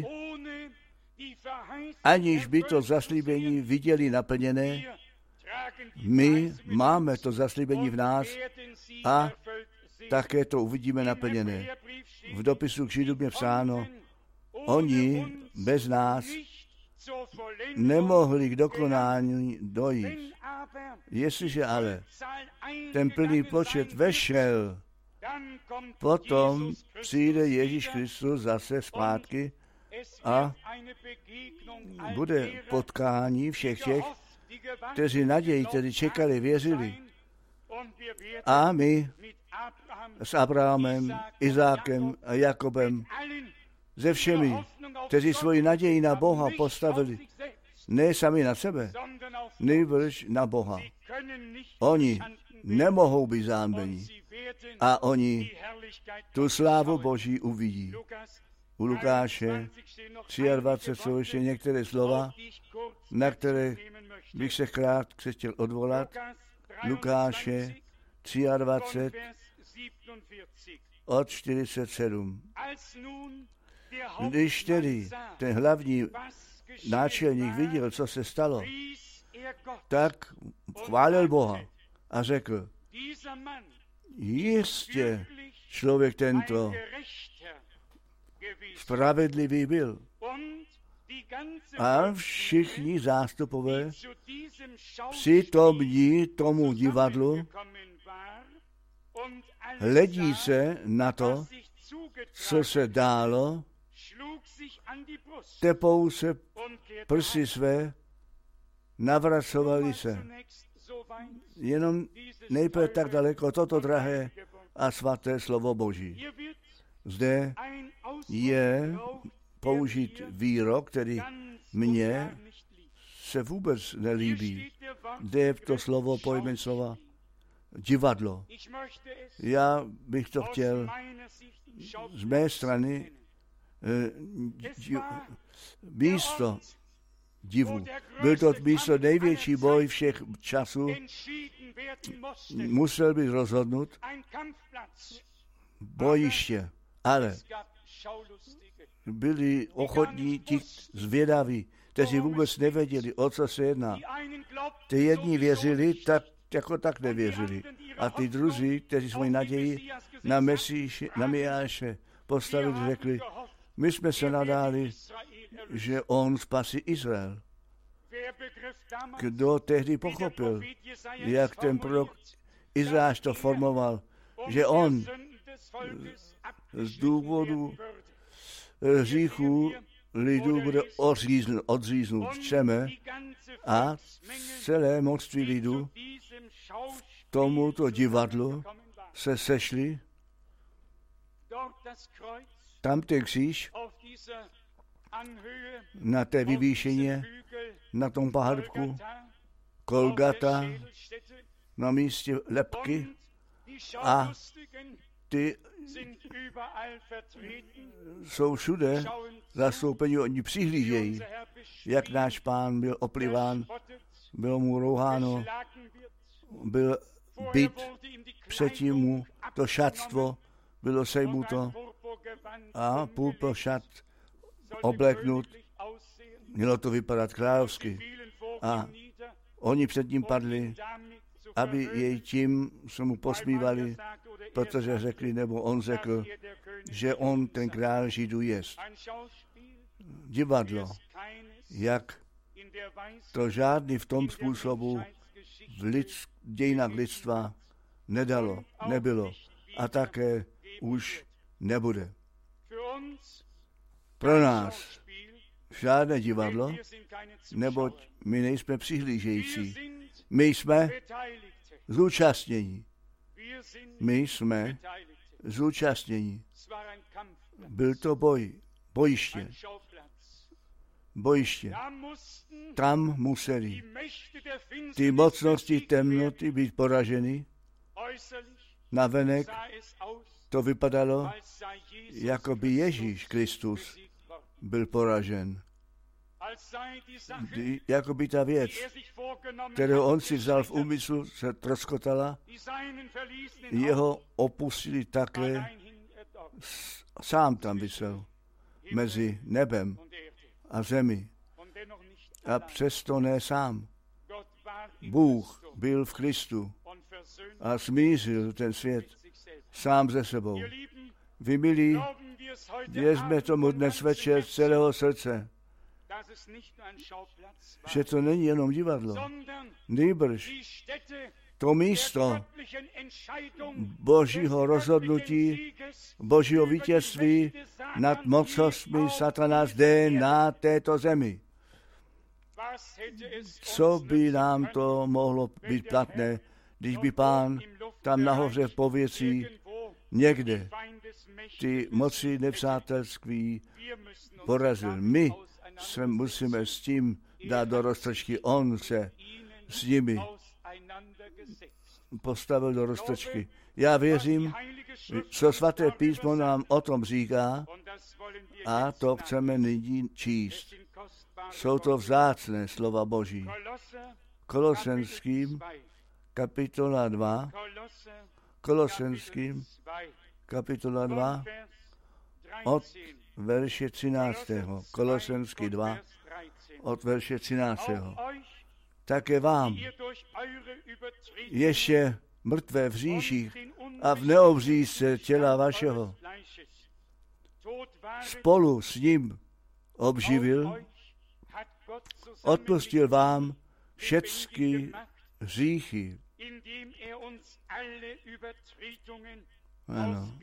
aniž by to zaslíbení viděli naplněné, my máme to zaslíbení v nás a také to uvidíme naplněné. V dopisu k Židům je psáno, oni bez nás nemohli k dokonání dojít. Jestliže ale ten plný počet vešel, potom přijde Ježíš Kristus zase zpátky a bude potkání všech těch, kteří naději, kteří čekali, věřili. A my s Abrahamem, Izákem a Jakobem, ze všemi, kteří svoji naději na Boha postavili, ne sami na sebe, nejbrž na Boha. Oni nemohou být zámbení. A oni tu slávu Boží uvidí. U Lukáše dvacet tři jsou ještě některé slova, na které bych se krátce chtěl odvolat. Lukáše dvacet tři od čtyřicet sedm. Když tedy ten hlavní náčelník viděl, co se stalo, tak chválil Boha a řekl, jistě člověk tento spravedlivý byl. A všichni zástupové přitomní tomu divadlu hledí se na to, co se dálo, tepou se prsy své, navracovali se. Jenom nejprve tak daleko toto drahé a svaté slovo Boží. Zde je použít výrok, který mně se vůbec nelíbí. Zde je to slovo, pojmen slova, divadlo. Já bych to chtěl z mé strany místo divu. Byl to místo největší boj všech časů. Musel být rozhodnut bojiště, ale byli ochotní ti zvědaví, kteří vůbec nevěděli, o co se jedná. Ty jedni věřili, tak jako tak nevěřili. A ty druzí, kteří svoji naději na Mesíše, na Mijáše postavili, řekli, my jsme se nadáli, že on spasí Izrael. Kdo tehdy pochopil, jak ten prorok Izáš to formoval, že on z důvodu hříchů lidu bude odříznut čeme a celé množství lidu v tomuto divadlu se sešli. Tam ten kříž na té vyvýšeně, na tom pahrbku, Golgata, na místě lebky a ty jsou všude zastoupení, oni přihlížejí, jak náš Pán byl opliván, bylo mu rouháno, byl byt, předtím mu to šatstvo bylo sejmuto a purpur šat obleknut, mělo to vypadat královsky. A oni před ním padli, aby jej tím se mu posmívali, protože řekli, nebo on řekl, že on ten král Židů jest. Divadlo, jak to žádný v tom způsobu v lidsk, dějinách lidstva nedalo, nebylo a také už nebude. Pro nás žádné divadlo, neboť my nejsme přihlížející. My jsme zúčastnění. My jsme zúčastnění. Byl to boj, bojiště. Bojiště. Tam museli ty mocnosti temnoty být poraženy. Navenek to vypadalo, jako by Ježíš Kristus byl poražen. Jako by ta věc, kterou on si vzal v úmyslu, se troskotala, jeho opustili také, sám tam vysel, mezi nebem a zemi. A přesto ne sám. Bůh byl v Kristu a smířil ten svět sám ze sebou. Vy, milí, věřme tomu dnes večer z celého srdce, že to není jenom divadlo, nýbrž to místo Božího rozhodnutí, Božího vítězství nad mocnostmi satana zde na této zemi. Co by nám to mohlo být platné, když by Pán tam nahoře v pověcí někde ty moci nepřátelství porazil. My se musíme s tím dát do roztržky. On se s nimi postavil do roztržky. Já věřím, co svaté písmo nám o tom říká, a to chceme nyní číst. Jsou to vzácné slova Boží. Kolosenským kapitola dva, Kolosenským kapitola dva, od verše třináctého. Kolosenský dva, od verše třináctého. Také vám, ještě mrtvé v hříších a v neobřízce těla vašeho, spolu s ním obživil, odpustil vám všechny hříchy. Ano.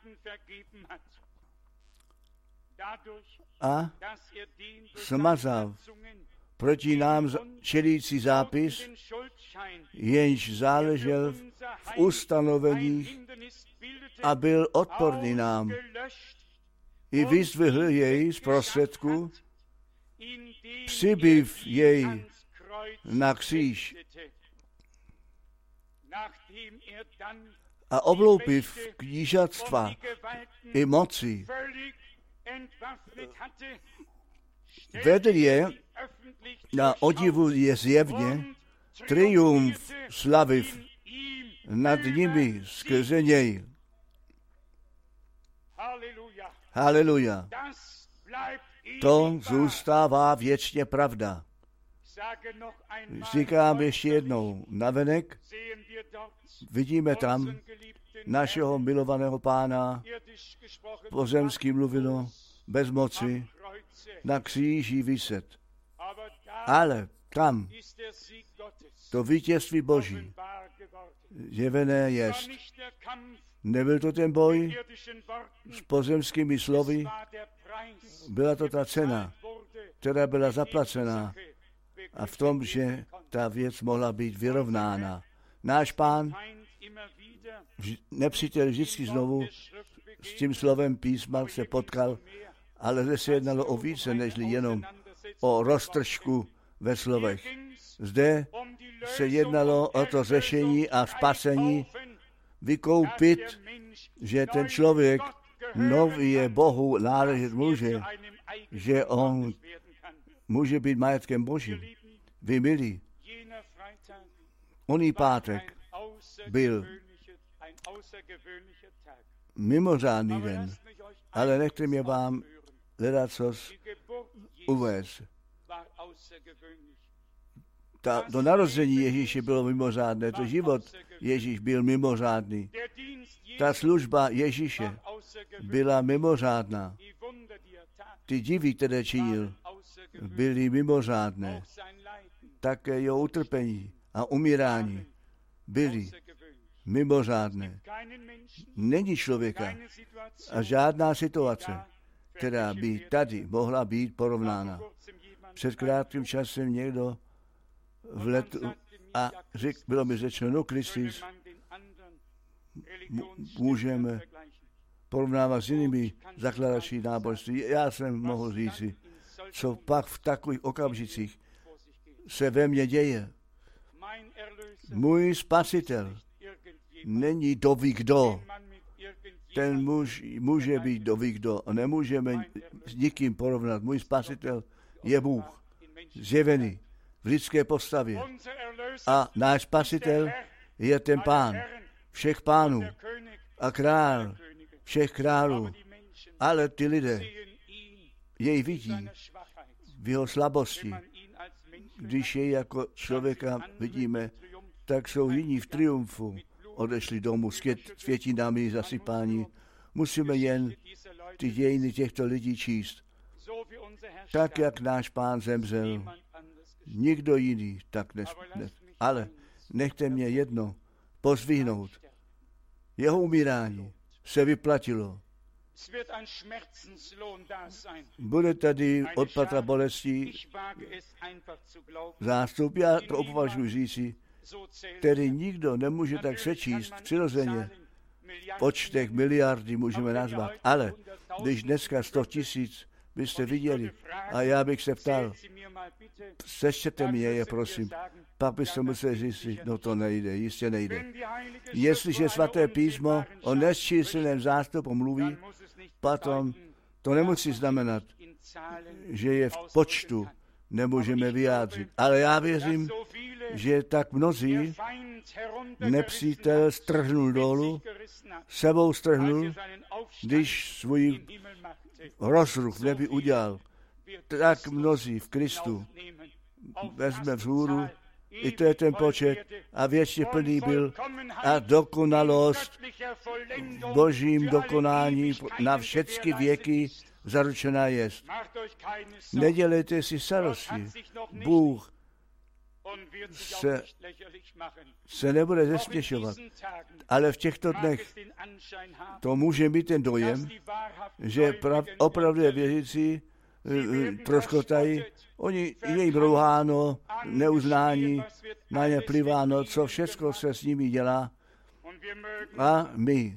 A smazal proti nám čelící zápis, jenž záležel v ustanoveních a byl odporný nám. I vyzdvihl jej z prostředku, přibyv jej na kříž a obloupiv knížatstva i moci, vedl je na odivu je zjevně, triumf slaviv nad nimi skrze něj. Haleluja. To zůstává věčně pravda. Říkám ještě jednou, navenek vidíme tam našeho milovaného Pána, pozemský mluvilo, bez moci, na kříži viset. Ale tam to vítězství Boží zjevené jest. Nebyl to ten boj s pozemskými slovy, byla to ta cena, která byla zaplacená a v tom, že ta věc mohla být vyrovnána. Náš Pán, nepřítel vždycky znovu s tím slovem písma se potkal, ale zde se jednalo o více, než jenom o roztržku ve slovech. Zde se jednalo o to řešení a spasení, vykoupit, že ten člověk nový je Bohu náležet může, že on může být majetkem Božím. Vy milí, oný pátek byl mimořádný den, ale nechte mě vám ledacos uvést. Ta, to narození Ježíše bylo mimořádné, to život Ježíš byl mimořádný. Ta služba Ježíše byla mimořádná. Ty divy, které činil, byly mimořádné. Také jeho utrpení a umírání byly mimořádné. Není člověka a žádná situace, která by tady mohla být porovnána. Před krátkým časem někdo v letu a řek, bylo mi řečeno, no Kristus, můžeme porovnávat s jinými zakladači náboženství. Já jsem mohl říci, co pak v takových okamžicích se ve mně děje. Můj spasitel není doví kdo. Ten muž může být doví kdo. Nemůžeme s nikým porovnat. Můj spasitel je Bůh, zjevený v lidské postavě. A náš spasitel je ten Pán všech pánů a král všech králů. Ale ty lidé jej vidí v jeho slabosti. Když jej jako člověka vidíme, tak jsou jiní v triumfu. Odešli domů světinami zasypání. Musíme jen ty dějiny těchto lidí číst. Tak, jak náš Pán zemřel, nikdo jiný tak nes... Ne, ale nechte mě jedno pozvihnout. Jeho umírání se vyplatilo. Bude tady odplata bolesti zástup, já to opovažuji říci, který nikdo nemůže tak sečíst přirozeně. V počtech miliardy můžeme nazvat, ale když dneska sto tisíc byste viděli. A já bych se ptal, sečtěte mě je, prosím. Pak byste museli říct, no to nejde, jistě nejde. Jestliže svaté písmo o nesčíslném zástupu mluví, potom to nemusí znamenat, že je v počtu nemůžeme vyjádřit. Ale já věřím, že tak mnozí nepřítel strhnul dolů, sebou strhnul, když svůj rozruch v nebi udělal. Tak mnozí v Kristu vezme vzhůru, i to je ten počet, a věčně plný byl a dokonalost v božím dokonání na všechny věky zaručená jest. Nedělejte si starosti. Bůh se, se nebude zesměšovat, ale v těchto dnech to může mít ten dojem, že prav, opravdu věřící troskotají, oni je jim rouháno, neuznání, na ně pliváno, co všechno se s nimi dělá. A my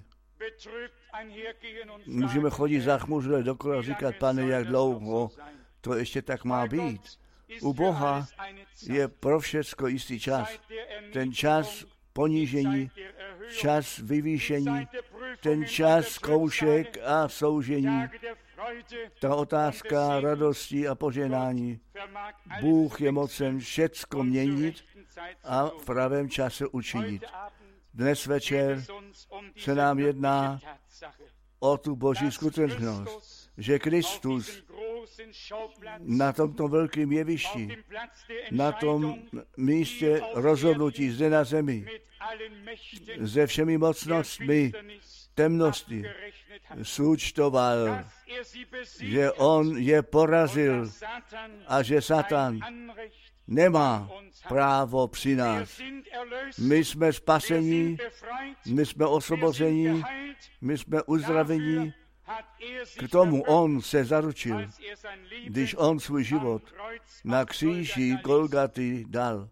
můžeme chodit zachmuřle dokola a říkat, Pane, jak dlouho to ještě tak má být. U Boha je pro všecko jistý čas. Ten čas ponížení, čas vyvýšení, ten čas zkoušek a soužení, ta otázka radosti a požehnání. Bůh je mocen všecko měnit a v pravém čase učinit. Dnes večer se nám jedná o tu boží skutečnost, že Kristus na tomto velkém jevišti, na tom místě rozhodnutí zde na zemi, se všemi mocnostmi temnosti součtoval, že on je porazil a že Satan nemá právo při nás. My jsme spasení, my jsme osvobození, my jsme uzdravení. K tomu on se zaručil, když on svůj život na kříži Golgaty dal.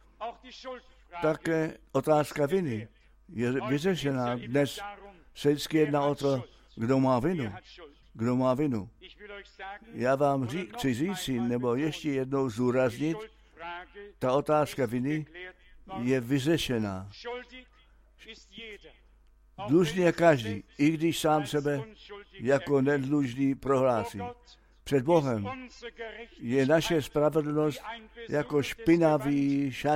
Také otázka viny je vyřešená. Dnes se vždycky jedná o to, kdo má vinu. Kdo má vinu. Já vám ří, chci říct, nebo ještě jednou zúraznit, ta otázka viny je vyřešená. Dlužný je každý, i když sám sebe jako nedlužný prohlásí. Před Bohem je naše spravedlnost jako špinavý šat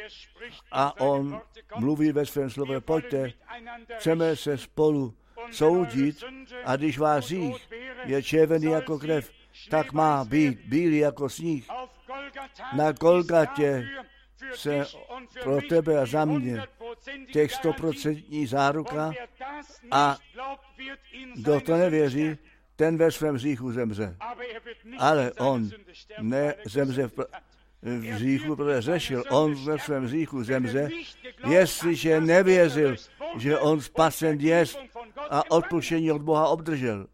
a on mluví ve svém slově, pojďte, chceme se spolu soudit a když váš hřích je červený jako krev, tak má být bílý jako sníh. Na Golgatě se pro tebe a za mě těch stoprocentní záruka a kdo to nevěří, ten ve svém hříchu zemře. Ale on nezemře v, v hříchu, protože řešil. On ve svém hříchu zemře, jestliže nevěřil, že on spasen jest a odpuštění od Boha obdržel.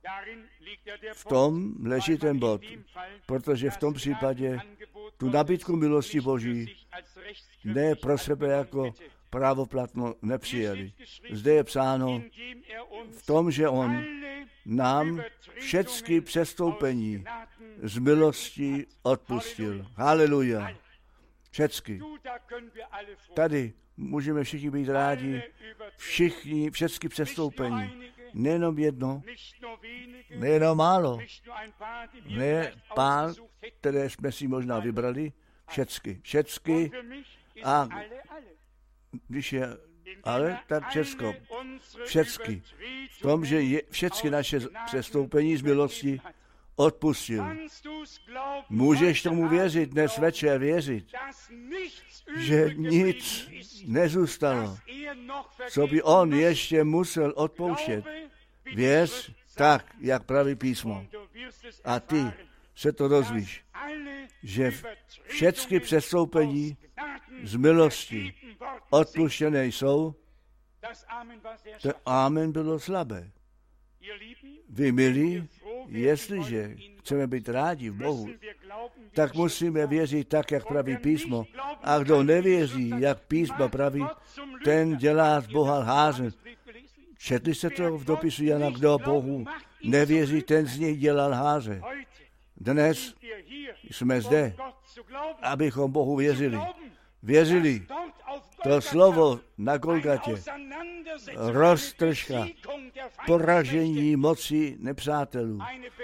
V tom leží ten bod, protože v tom případě tu nabídku milosti Boží ne pro sebe jako právoplatno nepřijeli. Zde je psáno v tom, že on nám všechny přestoupení z milosti odpustil. Haleluja. Všechny. Tady můžeme všichni být rádi. Všichni, všechny přestoupení. Nejenom jedno, nejenom málo, ne pár, které jsme si možná vybrali, všechny, všechny a když je, ale tak všechno, všechny, v tom, že je všechny naše přestoupení z milosti odpustil. Můžeš tomu věřit, dnes večer věřit, že nic nezůstalo, co by on ještě musel odpouštět. Věř tak, jak praví písmo. A ty se to dozvíš, že všechny přestoupení z milosti odpuštěné jsou. To amen bylo slabé. Vy, milí, jestliže chceme být rádi v Bohu, tak musíme věřit tak, jak praví písmo. A kdo nevěří, jak písmo praví, ten dělá z Boha lháře. Četli jste to v dopisu Jana, kdo Bohu nevěří, ten z nich dělal lháře. Dnes jsme zde, abychom Bohu věřili. Věřili. To slovo na Golgatě, roztržka, poražení moci nepřátelů,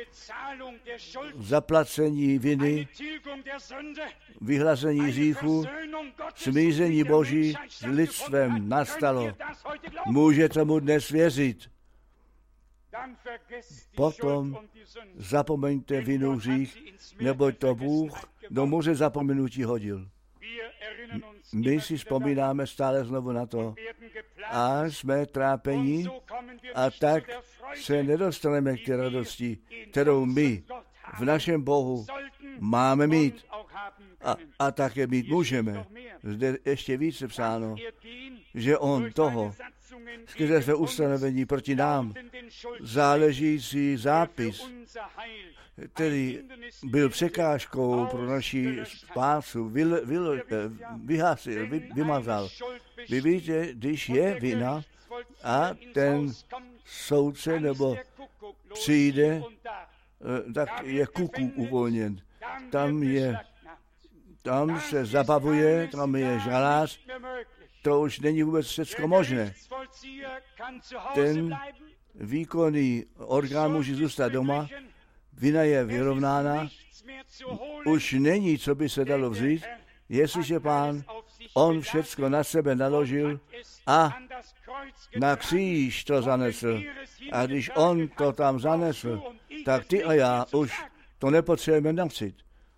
zaplacení viny, vyhlazení hříchu, smíření Boží s lidstvem nastalo. Může tomu dnes věřit. Potom zapomeňte vinu hřích, neboť to Bůh do moře zapomenutí hodil. My si vzpomínáme stále znovu na to a jsme trápení a tak se nedostaneme k té radosti, kterou my v našem Bohu máme mít a, a také mít můžeme. Zde ještě více psáno, že on toho, skrze své ustanovení proti nám, záležící zápis, který byl překážkou pro naši spásu, vyl, vyl, vyhasil, vy, vymazal. Vy víte, když je vina a ten soudce nebo přijde, tak je kuku uvolněn. Tam je, tam se zabavuje, tam je žalář, to už není vůbec všecko možné. Ten výkonný orgán může zůstat doma, vina je vyrovnána, už není, co by se dalo vzít, jestliže Pán, on všecko na sebe naložil a na kříž to zanesl. A když on to tam zanesl, tak ty a já už to nepotřebujeme nosit.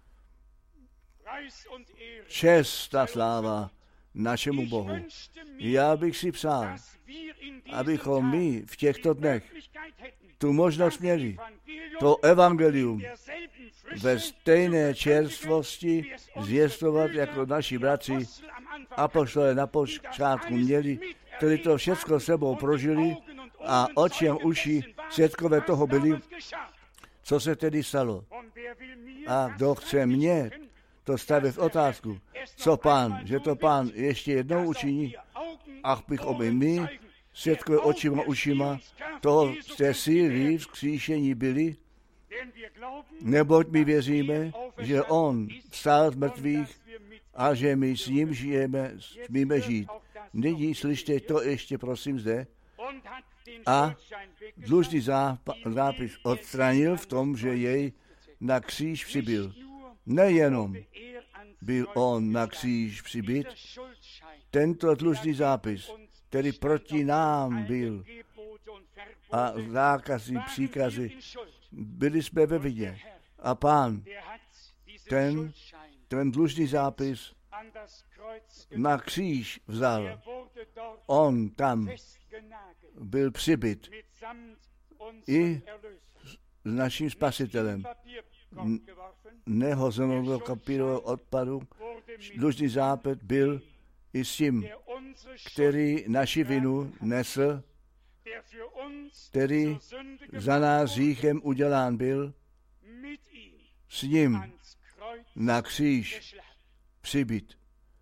Čest a sláva našemu Bohu. Já bych si přál, abychom my v těchto dnech tu možnost měli, to evangelium ve stejné čerstvosti zvěstovat jako naši bratři apoštolé na počátku měli, kteří to všechno sebou prožili a očem uši svědkové toho byli, co se tedy stalo. A kdo chce mě to stavit v otázku, co Pán, že to Pán ještě jednou učiní, ach bychom i my svědkové očima ušima toho z té síly vzkříšení byli, neboť my věříme, že on vstal z mrtvých a že my s ním žijeme, smíme žít. Nyní slyšte to ještě prosím zde. A dlužný zápis odstranil v tom, že jej na kříž přibyl. Nejenom byl on na kříž přibyt, tento dlužný zápis, který proti nám byl, a zákazy, příkazy, byli jsme ve vině. A Pán, ten, ten dlužný zápis na kříž vzal. On tam byl přibyt i s naším spasitelem. Nehozenou do kapírového odpadu, dlužný zápis byl i s tím, který naši vinu nesl, který za nás hříchem udělán byl, s ním na kříž přibyt.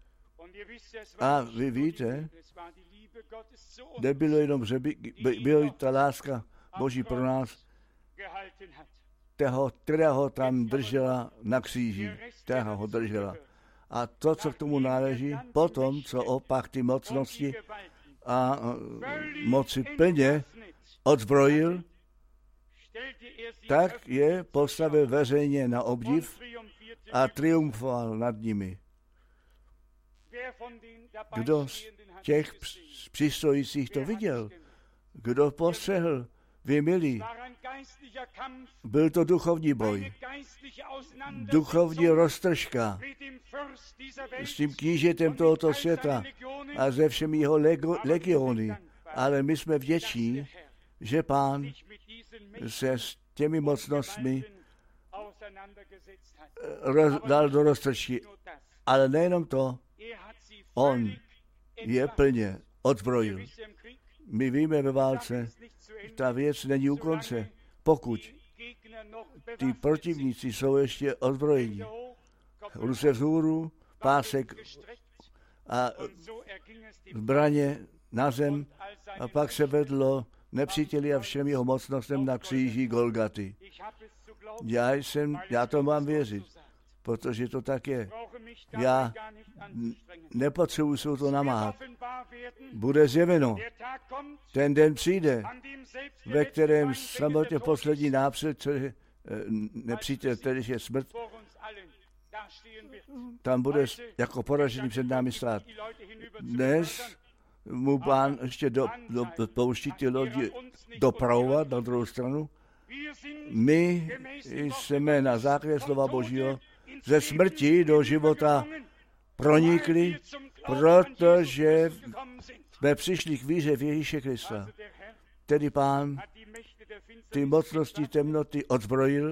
A vy víte, nebylo jenom, že by, by, byla ta láska Boží pro nás, toho, která ho tam držela na kříži, která ho držela. A to, co k tomu náleží, potom, co opak ty mocnosti a moci plně odzbrojil, tak je postavil veřejně na obdiv a triumfoval nad nimi. Kdo z těch přistojících to viděl? Kdo postřehl? Vy milí, byl to duchovní boj, duchovní roztržka s tím knížetem tohoto světa a ze všemi jeho lego, legiony. Ale my jsme vděční, že Pán se s těmi mocnostmi roz, dal do roztržky. Ale nejenom to, on je plně odzbrojil. My víme ve válce, ta věc není u konce, pokud ty protivníci jsou ještě ozbrojení. Ruce vzhůru, pásek a zbraně na zem a pak se vedlo nepříteli a všem jeho mocnostem na kříži Golgaty. Já jsem, já to mám věřit, protože to tak je. Já nepotřebuji se to namáhat. Bude zjeveno. Ten den přijde, ve kterém samotně poslední nápřed, nepřítel, který je smrt, tam bude jako poražený před námi stát. Dnes mu Pán ještě do, do, pouští ty lodi dopravovat na druhou stranu. My jsme na základě slova Božího ze smrti do života pronikli, protože jsme přišli k víře v Ježíše Krista. Tedy Pán ty mocnosti temnoty odzbrojil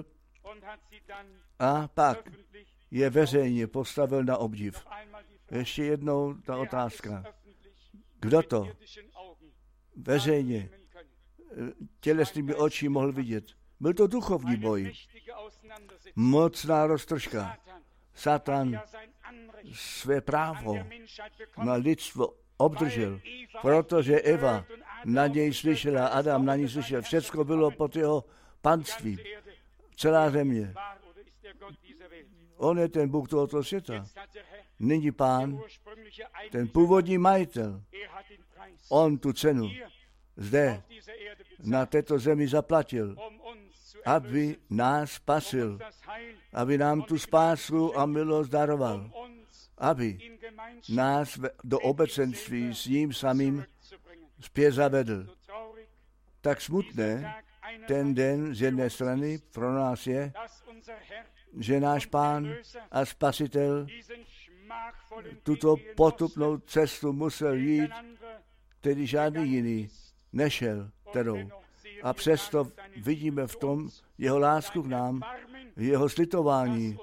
a pak je veřejně postavil na obdiv. Ještě jednou ta otázka. Kdo to veřejně tělesnými oči mohl vidět? Byl to duchovní boj. Mocná roztržka. Satan své právo na lidstvo obdržel, protože Eva na něj slyšela, Adam na něj slyšel. Všecko bylo pod jeho panstvím. Celá země. On je ten Bůh tohoto světa. Nyní Pán, ten původní majitel, on tu cenu zde na této zemi zaplatil, aby nás spasil, aby nám tu spásu a milost daroval, aby nás do obecenství s ním samým zpět zavedl. Tak smutné ten den z jedné strany pro nás je, že náš Pán a Spasitel tuto potupnou cestu musel jít, který žádný jiný nešel kterou. A přesto vidíme v tom jeho lásku k nám, jeho slitování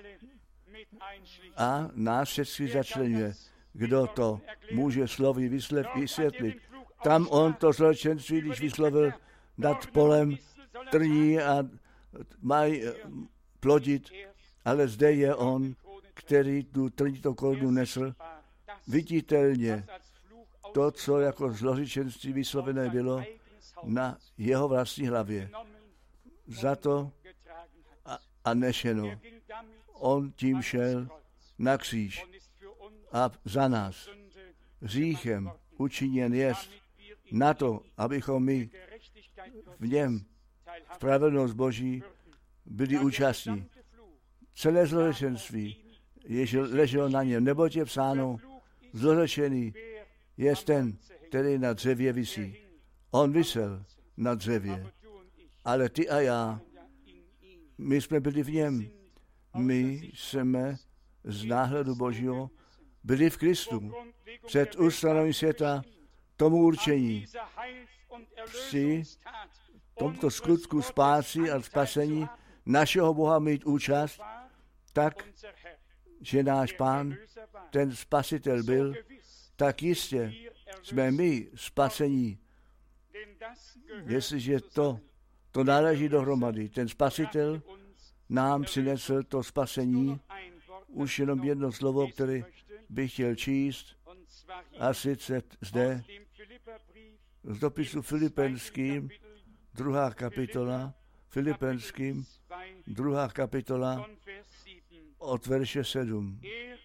a nás všechny začlenuje. Kdo to může slovy vysvětlit? Tam on to zločenství, když vyslovil nad polem trní a mají plodit, ale zde je on, který tu trnitou korunu nesl, viditelně to, co jako zločenství vyslovené bylo na jeho vlastní hlavě. Za to a, a nešeno. On tím šel na kříž a za nás hříchem učiněn jest na to, abychom my v něm v spravedlnost Boží byli účastní. Celé zločenství, jež leželo na něm, neboť je psáno, zlořečený je ten, který na dřevě visí. On visel na dřevě, ale ty a já, my jsme byli v něm. My jsme z náhledu Božího byli v Kristu. Před ustanovením světa tomu určení. Při tomto skutku spásy a spasení našeho Boha mít účast, tak, že náš Pán, ten Spasitel byl, tak jistě jsme my spasení. Jestliže to, to náleží dohromady. Ten Spasitel nám přinesl to spasení, už jenom jedno slovo, které bych chtěl číst, a sice zde z dopisu Filipenským, druhá kapitola, Filipenským, druhá kapitola, od verše sedm.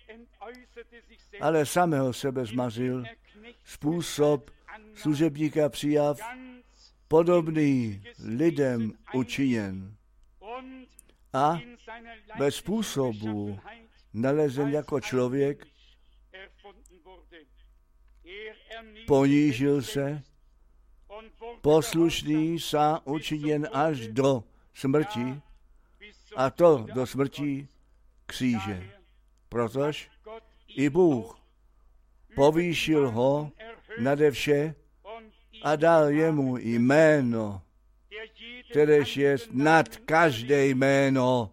Ale samého sebe zmazil, způsob služebníka přijav, podobný lidem učiněn. A ve způsobu nalezen jako člověk, ponížil se, poslušný sa učiněn až do smrti, a to do smrti kříže. Protože i Bůh povýšil ho nade vše a dal jemu jméno, kteréž je nad každé jméno,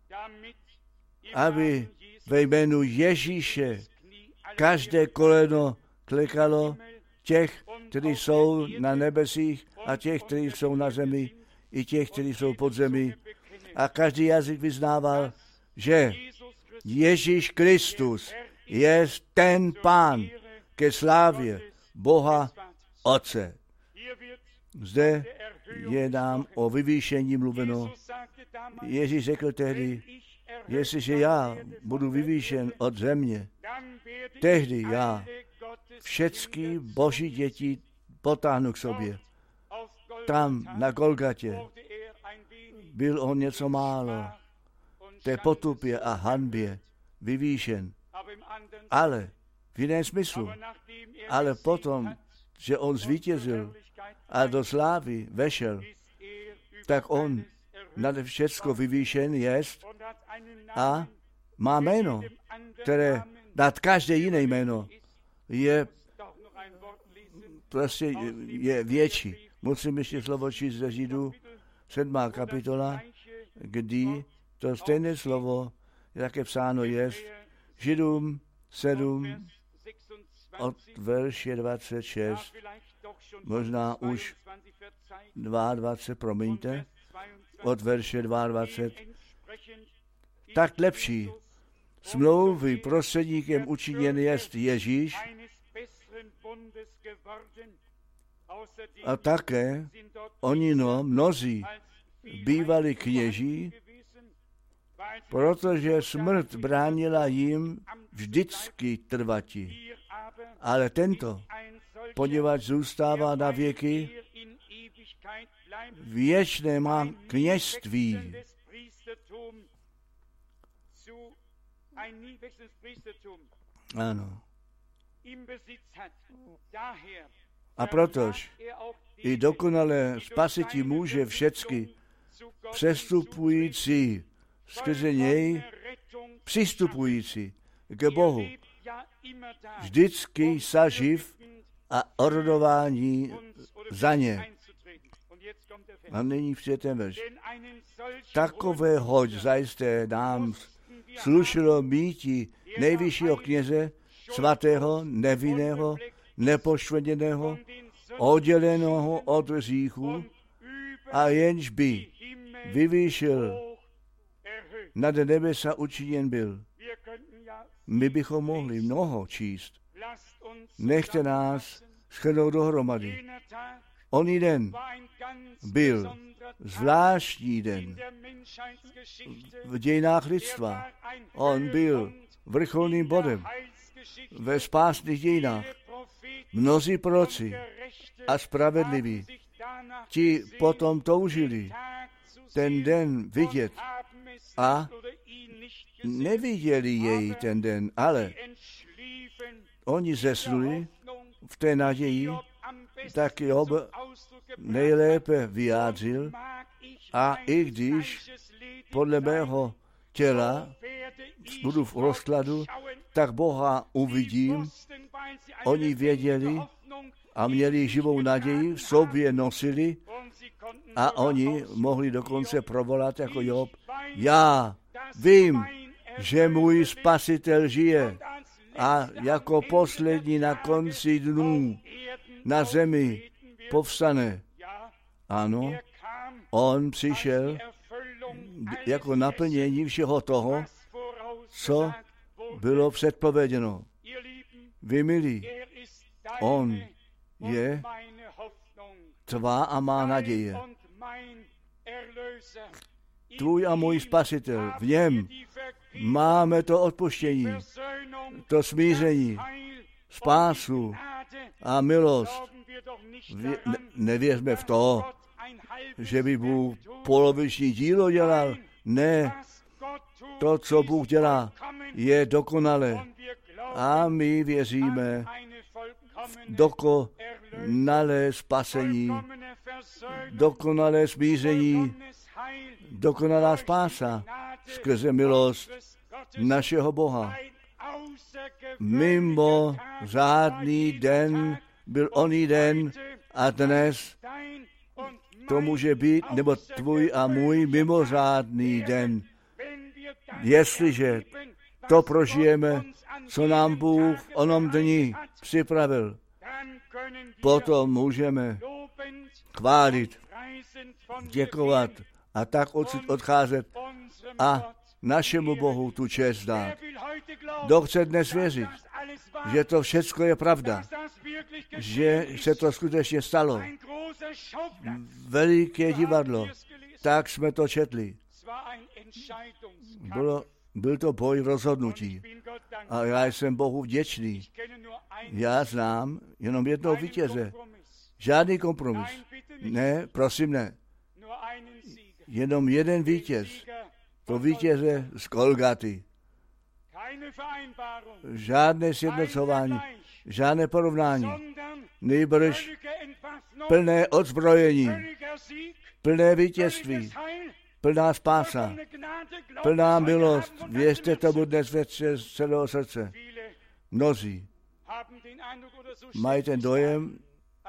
aby ve jménu Ježíše každé koleno klekalo, těch, kteří jsou na nebesích a těch, kteří jsou na zemi, i těch, kteří jsou pod zemi. A každý jazyk vyznával, že Ježíš Kristus je ten Pán ke slávě Boha Otce. Zde je nám o vyvýšení mluveno. Ježíš řekl tehdy, jestliže já budu vyvýšen od země, tehdy já všechny boží děti potáhnu k sobě. Tam na Golgatě byl on něco málo, té potupě a hanbě vyvýšen, ale v jiném smyslu. Ale potom, že on zvítězil a do slávy vešel, tak on nad všecko vyvýšen jest a má jméno, které nad každé jiné jméno je prostě je větší. Musím ještě slovo číst ze Židů, sedmá kapitola, kdy to stejné slovo, jaké psáno je, Židům sedm, od verše dvacet šest, možná už dvacet dva, promiňte, od verše dvacet dva, tak lepší smlouvy prostředníkem učiněn jest Ježíš a také oni no, mnozí bývali kněží, protože smrt bránila jim vždycky trvati. Ale tento, poněvadž zůstává na věky, věčné má kněžství. Ano. A protož i dokonale spasití může všecky přestupující skrze něj, přistupující k Bohu, vždycky saživ a ordování za ně. A nyní přijde ten verš. Takové hoď zajisté nám slušilo míti nejvyššího kněze, svatého, nevinného, nepoškvrněného, odděleného od hříchu, a jenž by vyvýšil nad nebesa učiněn byl. My bychom mohli mnoho číst. Nechte nás shrnout dohromady. Oný den byl zvláštní den v dějinách lidstva. On byl vrcholným bodem ve spásných dějinách. Mnozí proroci a spravedliví, ti potom toužili ten den vidět a neviděli jej ten den, ale oni zesnuli v té naději, tak Job nejlépe vyjádřil, a i když podle mého těla budu v rozkladu, tak Boha uvidím. Oni věděli a měli živou naději, v sobě nosili a oni mohli dokonce provolat jako Job. Já vím, že můj spasitel žije a jako poslední na konci dnů na zemi povstane. Ano, on přišel jako naplnění všeho toho, co bylo předpověděno. Vy milí, on je tvá a má naděje. Tvůj a můj spasitel, v něm máme to odpuštění, to smíření, spásu a milost. Vě, ne, nevěřme v to, že by Bůh poloviční dílo dělal. Ne, to, co Bůh dělá, je dokonalé. A my věříme v dokonalé spasení, dokonalé smíření, dokonalá spása skrze milost našeho Boha. Mimo řádný den byl oný den a dnes to může být, nebo tvůj a můj mimořádný den. Jestliže to prožijeme, co nám Bůh v onom dni připravil, potom můžeme chválit, děkovat a tak odsud odcházet a našemu Bohu tu čest dát. Kdo chce dnes věřit, že to všecko je pravda, že se to skutečně stalo. veliké divadlo. Tak jsme to četli. Bylo, byl to boj v rozhodnutí. A já jsem Bohu vděčný. Já znám jenom jednoho vítěze. Žádný kompromis. Ne, prosím ne. Jenom jeden vítěz. To vítěze z Golgaty. Žádné sjednocování, žádné porovnání. Nýbrž plné odzbrojení, plné vítězství, plná spása, plná milost. Věřte tomu dnes večer z celého srdce. Mnozí mají ten dojem,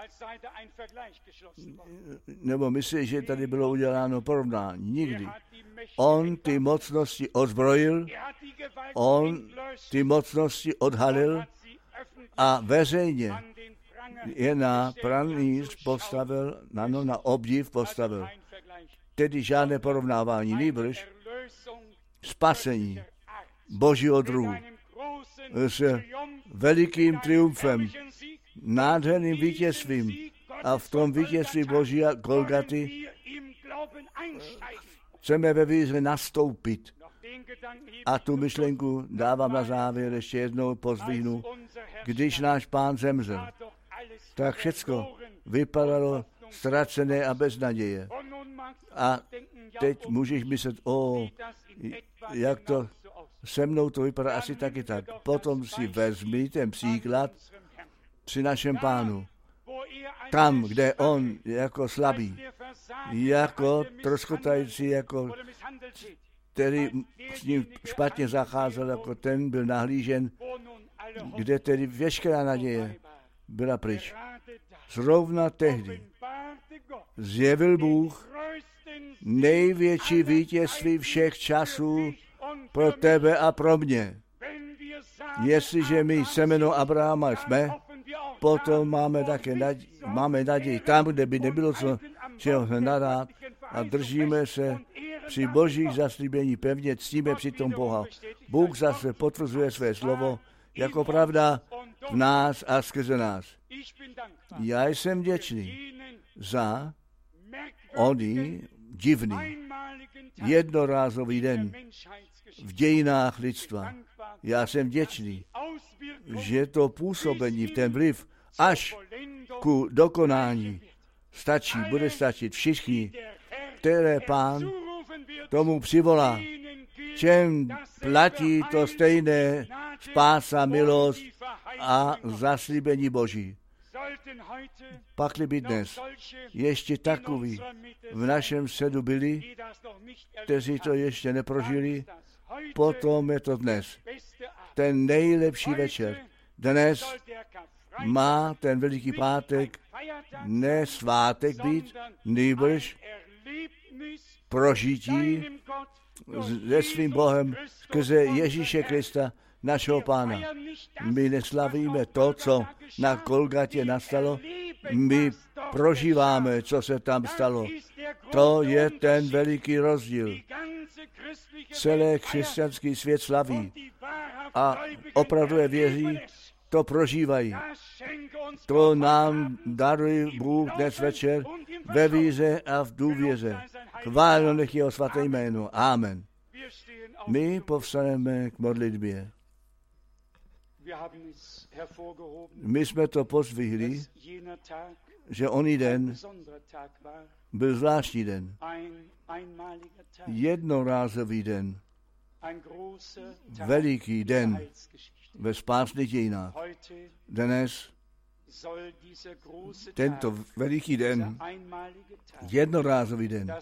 nebo myslí, že tady bylo uděláno porovnání. Nikdy. On ty mocnosti odzbrojil, on ty mocnosti odhalil a veřejně je na pranýř postavil, na, no, na obdiv postavil. Tedy žádné porovnávání, nýbrž spasení Božího druhu s velikým triumfem, nádherným vítězstvím a v tom vítězství Boží a Golgaty chceme ve víře nastoupit. A tu myšlenku dávám na závěr, ještě jednou pozvihnu. Když náš Pán zemřel, tak všecko vypadalo ztracené a bez naděje. A teď můžeš myslet, o, jak to se mnou to vypadá asi taky tak. Potom si vezmi ten příklad při našem Pánu. Tam, kde on jako slabý, jako troskotající, jako který s ním špatně zacházel, jako ten byl nahlížen, kde tedy veškerá naděje byla pryč. Zrovna tehdy zjevil Bůh největší vítězství všech časů pro tebe a pro mě. Jestliže my semeno Abrahama jsme, potom máme také naději, máme naději tam, kde by nebylo co, čeho hledat a držíme se při Božích zaslíbení pevně, ctíme přitom Boha. Bůh zase potvrzuje své slovo jako pravda v nás a skrze nás. Já jsem vděčný za oný divný jednorázový den v dějinách lidstva. Já jsem vděčný, že to působení, ten vliv až ku dokonání stačí, bude stačit všichni, které Pán tomu přivolá. Čem platí to stejné spása, milost a zaslíbení Boží. Pakli by dnes ještě takový v našem středu byli, kteří to ještě neprožili, potom je to dnes. Ten nejlepší večer. Dnes má ten Veliký pátek ne svátek být, nýbrž prožití se svým Bohem skrze Ježíše Krista, našeho Pána. My neslavíme to, co na Golgatě nastalo, my prožíváme, co se tam stalo. To je ten veliký rozdíl. Celé křesťanský svět slaví a opravdu je věří, to prožívají. To nám daruje Bůh dnes večer ve víře a v důvěře. Chváleno nech jeho svaté jméno. Amen. My povstaneme k modlitbě. My jsme to pozdvihli, že oný den byl zvláštní den. Jednorázový den. Veliký den ve spásných dějinách. Dnes tento veliký den, jednorázový den,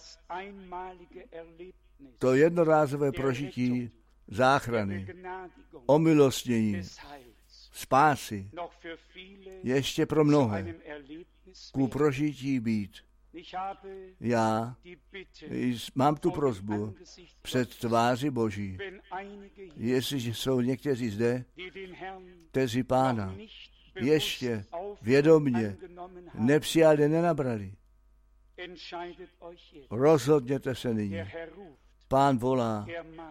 to jednorázové prožití záchrany, omilostnění, spásy, ještě pro mnohé, ku prožití být. Já mám tu prosbu před tváří Boží, jestliže jsou někteří zde, kteří Pána ještě vědomně nepřijali, nenabrali. Rozhodněte se nyní. Pán volá,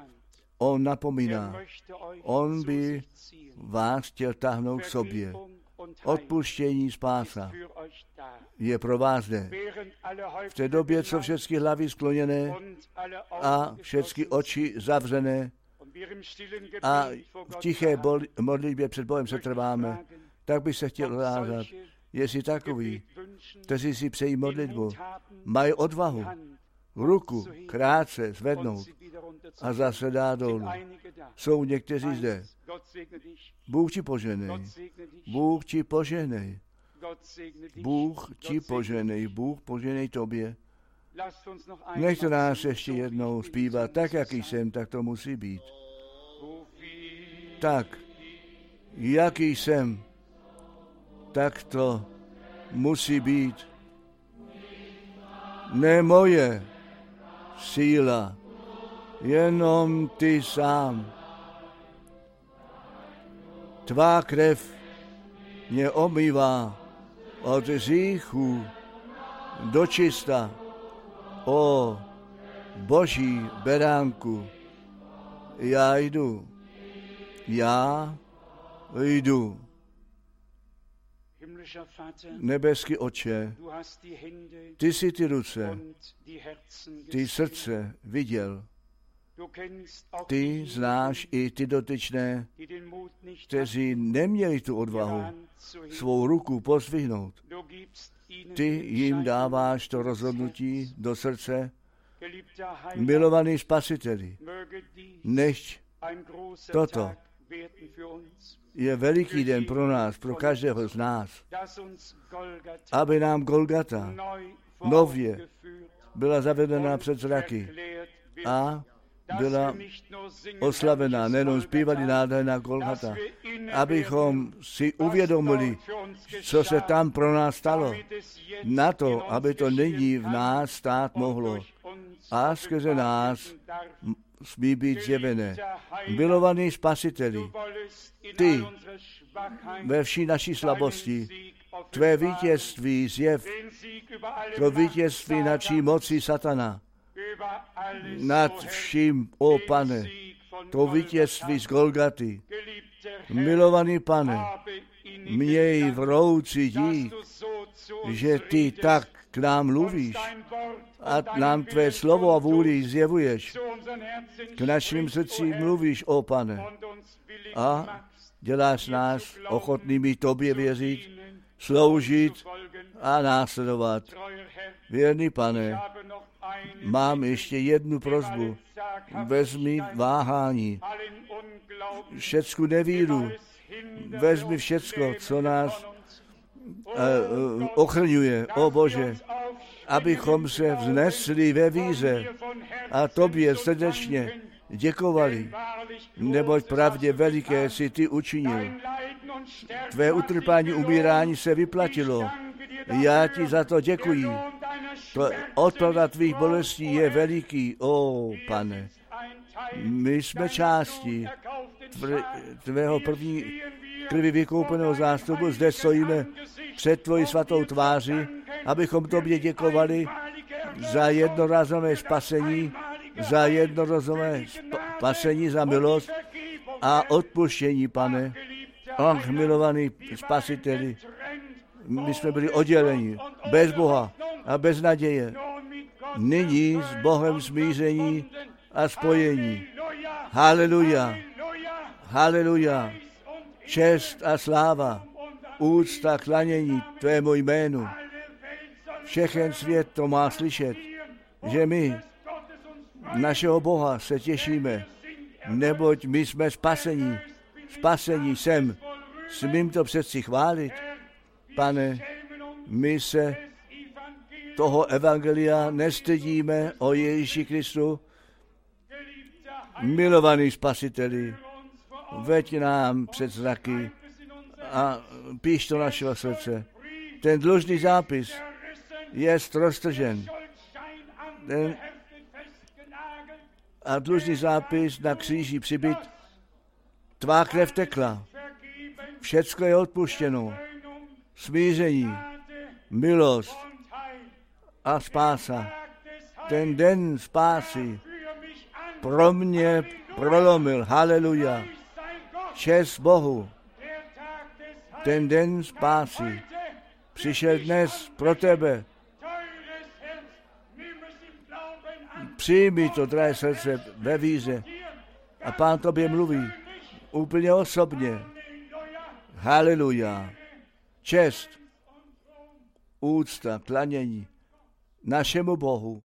on napomíná, on by vás chtěl táhnout k sobě. odpuštění, spása je pro vás zde. V té době, co všechny hlavy skloněné a všechny oči zavřené a v tiché modlitbě před Bohem se trváme, tak bych se chtěl otázat, jestli takový, kteří si přejí modlitbu, mají odvahu ruku krátce zvednout a zase dát dolů. Jsou někteří zde. Bůh ti poženej. Bůh ti poženej. Bůh ti poženej. Bůh poženej tobě. Nechte nás ještě jednou zpívat, tak jak jsem, tak to musí být. Tak, jaký jsem, tak to musí být. Ne moje síla, jenom ty sám. Tvá krev mě omývá od hříchů do čista. O Boží beránku, já jdu, já jdu. Nebeský Otče, ty jsi ty ruce, ty srdce viděl. Ty znáš i ty dotyčné, kteří neměli tu odvahu svou ruku pozdvihnout. Ty jim dáváš to rozhodnutí do srdce. Milovaný Spasiteli, nechť toto je veliký den pro nás, pro každého z nás, aby nám Golgata nově byla zavedena před zraky a byla oslavená, nejenom zpívali nádherná Golgata, abychom si uvědomili, co se tam pro nás stalo, na to, aby to nyní v nás stát mohlo a skrze nás smí být zjevené. Milovaný Spasiteli, ty ve vší naší slabosti, tvé vítězství zjev, to vítězství nad vší mocí satana, nad vším, o Pane, to vítězství z Golgaty. Milovaný Pane, měj vroucí dík, že ty tak k nám mluvíš a nám tvé slovo a vůli zjevuješ. K našim srdcím mluvíš, o Pane, a děláš nás ochotnými tobě věřit, sloužit a následovat. Věrný Pane, mám ještě jednu prosbu. Vezmi váhání, všecku nevíru, vezmi všecko, co nás uh, uh, ochrňuje, o Bože, abychom se vznesli ve víře a tobě srdečně děkovali, neboť pravdě veliké si ty učinil. Tvé utrpání, umírání se vyplatilo. Já ti za to děkuji. To odplata tvých bolestí je veliký, o Pane. My jsme částí tvého první krvi vykoupeného zástupu. Zde stojíme před tvojí svatou tváři, abychom tobě děkovali za jednorázové spasení, za jednorázové spasení, za milost a odpuštění, Pane. Ach, milovaný Spasiteli, my jsme byli odděleni, bez Boha a bez naděje. Nyní s Bohem smíření a spojení. Haleluja, haleluja, čest a sláva, úcta, klanění tvému jménu. Všechen svět to má slyšet, že my našeho Boha se těšíme, neboť my jsme spasení. Spasení jsem. Smím to přeci chválit. Pane, my se toho evangelia nestydíme o Ježíši Kristu. Milovaný Spasiteli, veď nám před zraky a píš to našeho srdce. Ten dlužný zápis je roztržen. Ten a dlužný zápis na kříži přibyt. Tvá krev tekla. Všecko je odpuštěno. Smíření, milost a spása. Ten den spásy pro mě prolomil. Haleluja. Čest Bohu. ten den spásy přišel dnes pro tebe. Přijmi to drahé srdce ve víře a Pán tobě mluví úplně osobně. Haleluja. Čest, úcta, klanění našemu Bohu.